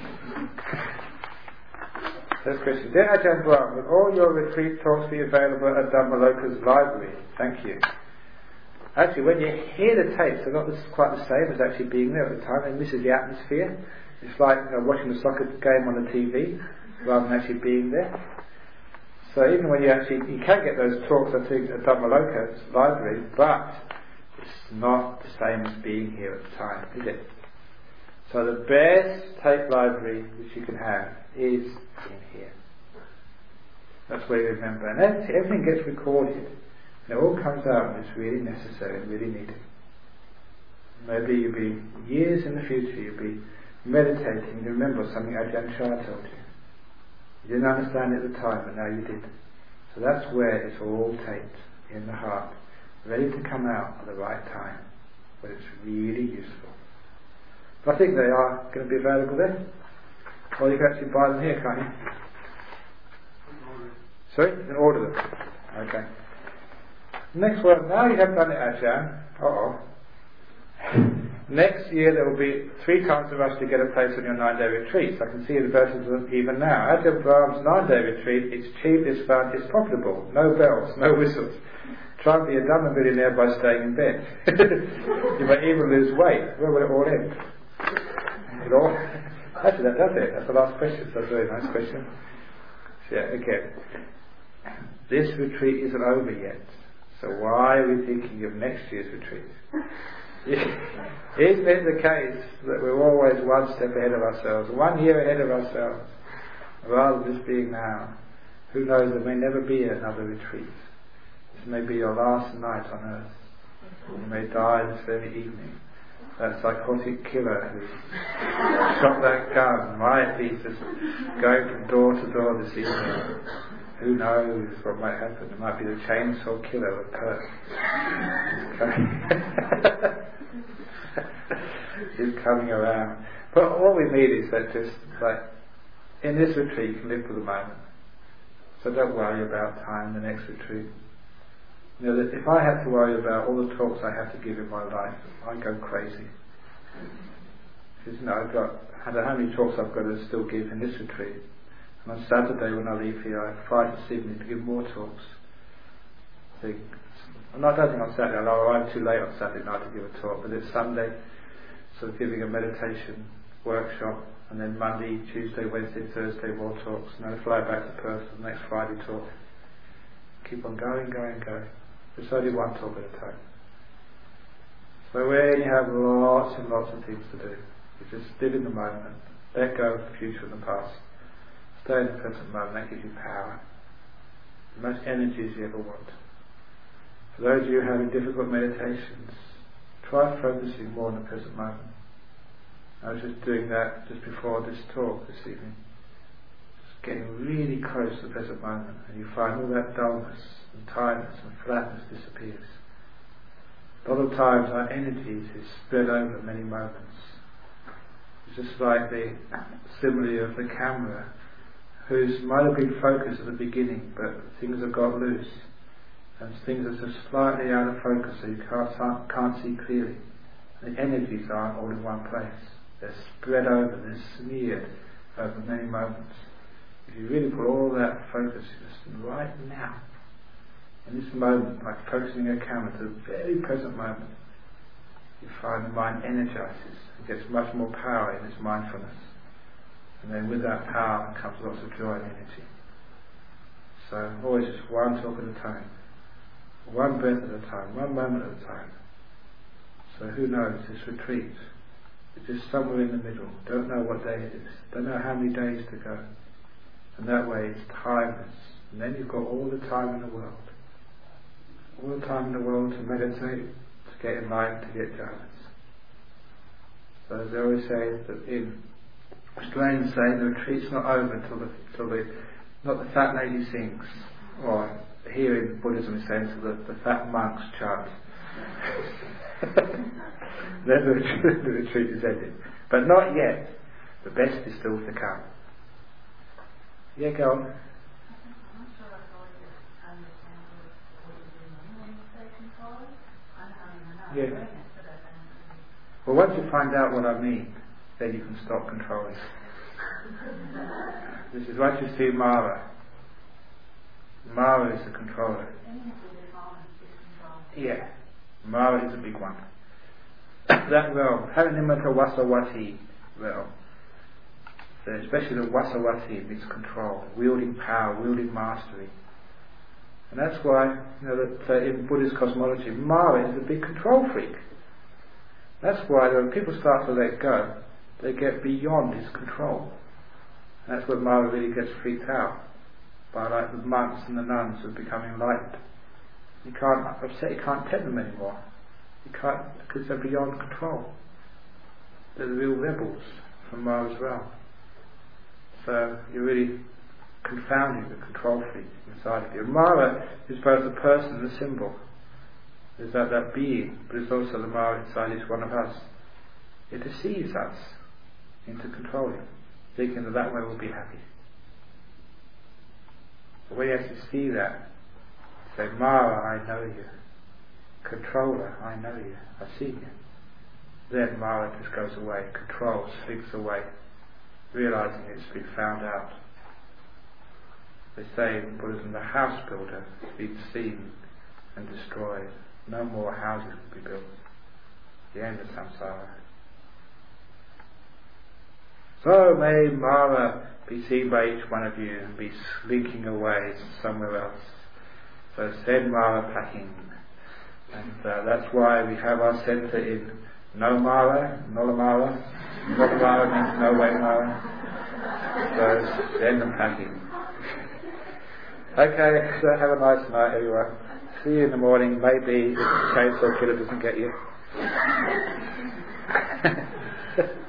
Next question. Dear Ajahn Brahm, will all your retreat talks be available at Dhammaloka's library? Thank you. Actually, when you hear the tapes, they're not quite the same as actually being there at the time. It misses the atmosphere. It's like watching the soccer game on the TV rather than actually being there. So even when you can get those talks, I think, at Dhammaloka's library, but it's not the same as being here at the time, is it? So the best tape library which you can have is in here. That's where you remember. And everything gets recorded. And it all comes out when it's really necessary and really needed. Maybe you'll be years in the future, you'll be meditating, you remember something Ajahn Chah told you. You didn't understand it at the time, but now you did. So that's where it's all taped in the heart, ready to come out at the right time, when it's really useful. But I think they are going to be available there. Or you can actually buy them here, can't you? Sorry? You can order them. Okay. Next one. Now you have done it, Ajahn. Next year there will be 3 times the rush to get a place on your 9-day retreats. I can see the versions of them even now. Ajahn Brahm's 9-day retreat, it's cheap, it's fun, it's profitable. No bells, no whistles. Try and be a Dhamma millionaire by staying in bed. You may even lose weight. Where will it all end? Actually, that does it. That's the last question. So that's a very nice question. So, yeah, again, this retreat isn't over yet. So why are we thinking of next year's retreat? Isn't it the case that we're always one step ahead of ourselves, 1 year ahead of ourselves, rather than just being now? Who knows, there may never be another retreat. This may be your last night on earth. You may die this very evening. That psychotic killer who shot that gun might be just going from door to door this evening. Who knows what might happen? It might be the chainsaw killer with Perth. He's coming around. But all we need is that just like in this retreat you can live for the moment. So don't worry about time, the next retreat. You know, that if I had to worry about all the talks I have to give in my life, I'd go crazy. Because, you know, I don't know how many talks I've got to still give in this retreat. And on Saturday when I leave here, I fly to Sydney to give more talks. I'm not doing on Saturday, I'll arrive too late on Saturday night to give a talk, but it's Sunday, so giving a meditation workshop, and then Monday, Tuesday, Wednesday, Thursday more talks, and then I fly back to Perth for the next Friday talk. Keep on going. It's only one talk at a time. So when you have lots and lots of things to do, you just live in the moment, let go of the future and the past, stay in the present moment. That gives you power, the most energies you ever want. For those of you having difficult meditations, try focusing more on the present moment. I was just doing that just before this talk this evening. Just getting really close to the present moment, and you find all that dullness and tiredness and flatness disappears. A lot of times our energies is spread over many moments. It's just like the simile of the camera, whose might have been focused at the beginning, but things have got loose. And things are just slightly out of focus, so you can't see clearly. The energies aren't all in one place. They're spread over, they're smeared over many moments. If you really put all that focus just right now, in this moment, like focusing a camera to the very present moment, you find the mind energizes and gets much more power in its mindfulness. And then with that power comes lots of joy and energy. So always just one talk at a time. One breath at a time, one moment at a time. So who knows, this retreat is just somewhere in the middle. Don't know what day it is. Don't know how many days to go. And that way it's timeless. And then you've got all the time in the world. All the time in the world to meditate, to get enlightened, to get jhanas. So as they always say, that in Australians say the retreat's not over until not the fat lady sings, or here in Buddhism is saying to the fat monks chant. Then the retreat is ended. But not yet. The best is still to come. Yeah, go on. Yeah. Well, once you find out what I mean, then you can stop controlling. This is once you see Mara. Mara is the controller. Yeah, Mara is a big one. That realm, Harinimata Vasawati realm, so especially the Vasawati means control, wielding power, wielding mastery. And that's why, that in Buddhist cosmology, Mara is a big control freak. That's why when people start to let go, they get beyond his control. And that's where Mara really gets freaked out. By like the monks and the nuns who are becoming enlightened. You can't tempt them anymore. You can't, because they're beyond control. They're the real rebels from Mara's realm. So you're really confounding the control freak inside of you. Mara is both the person and the symbol. There's that being, but it's also the Mara inside each one of us. It deceives us into controlling, thinking that way we'll be happy. But when you actually see that, say, Mara, I know you. Controller, I know you. I've seen you. Then Mara just goes away. Control slinks away, realizing it's been found out. They say in Buddhism, the house builder has been seen and destroyed. No more houses will be built. The end of samsara. So may Mara be seen by each one of you and be slinking away somewhere else. So send Mara packing. And that's why we have our centre in No Mara, Nola Mara. Nola Mara means no way Mara. So send them packing. Okay, so have a nice night everyone. See you in the morning, maybe if the chainsaw killer doesn't get you.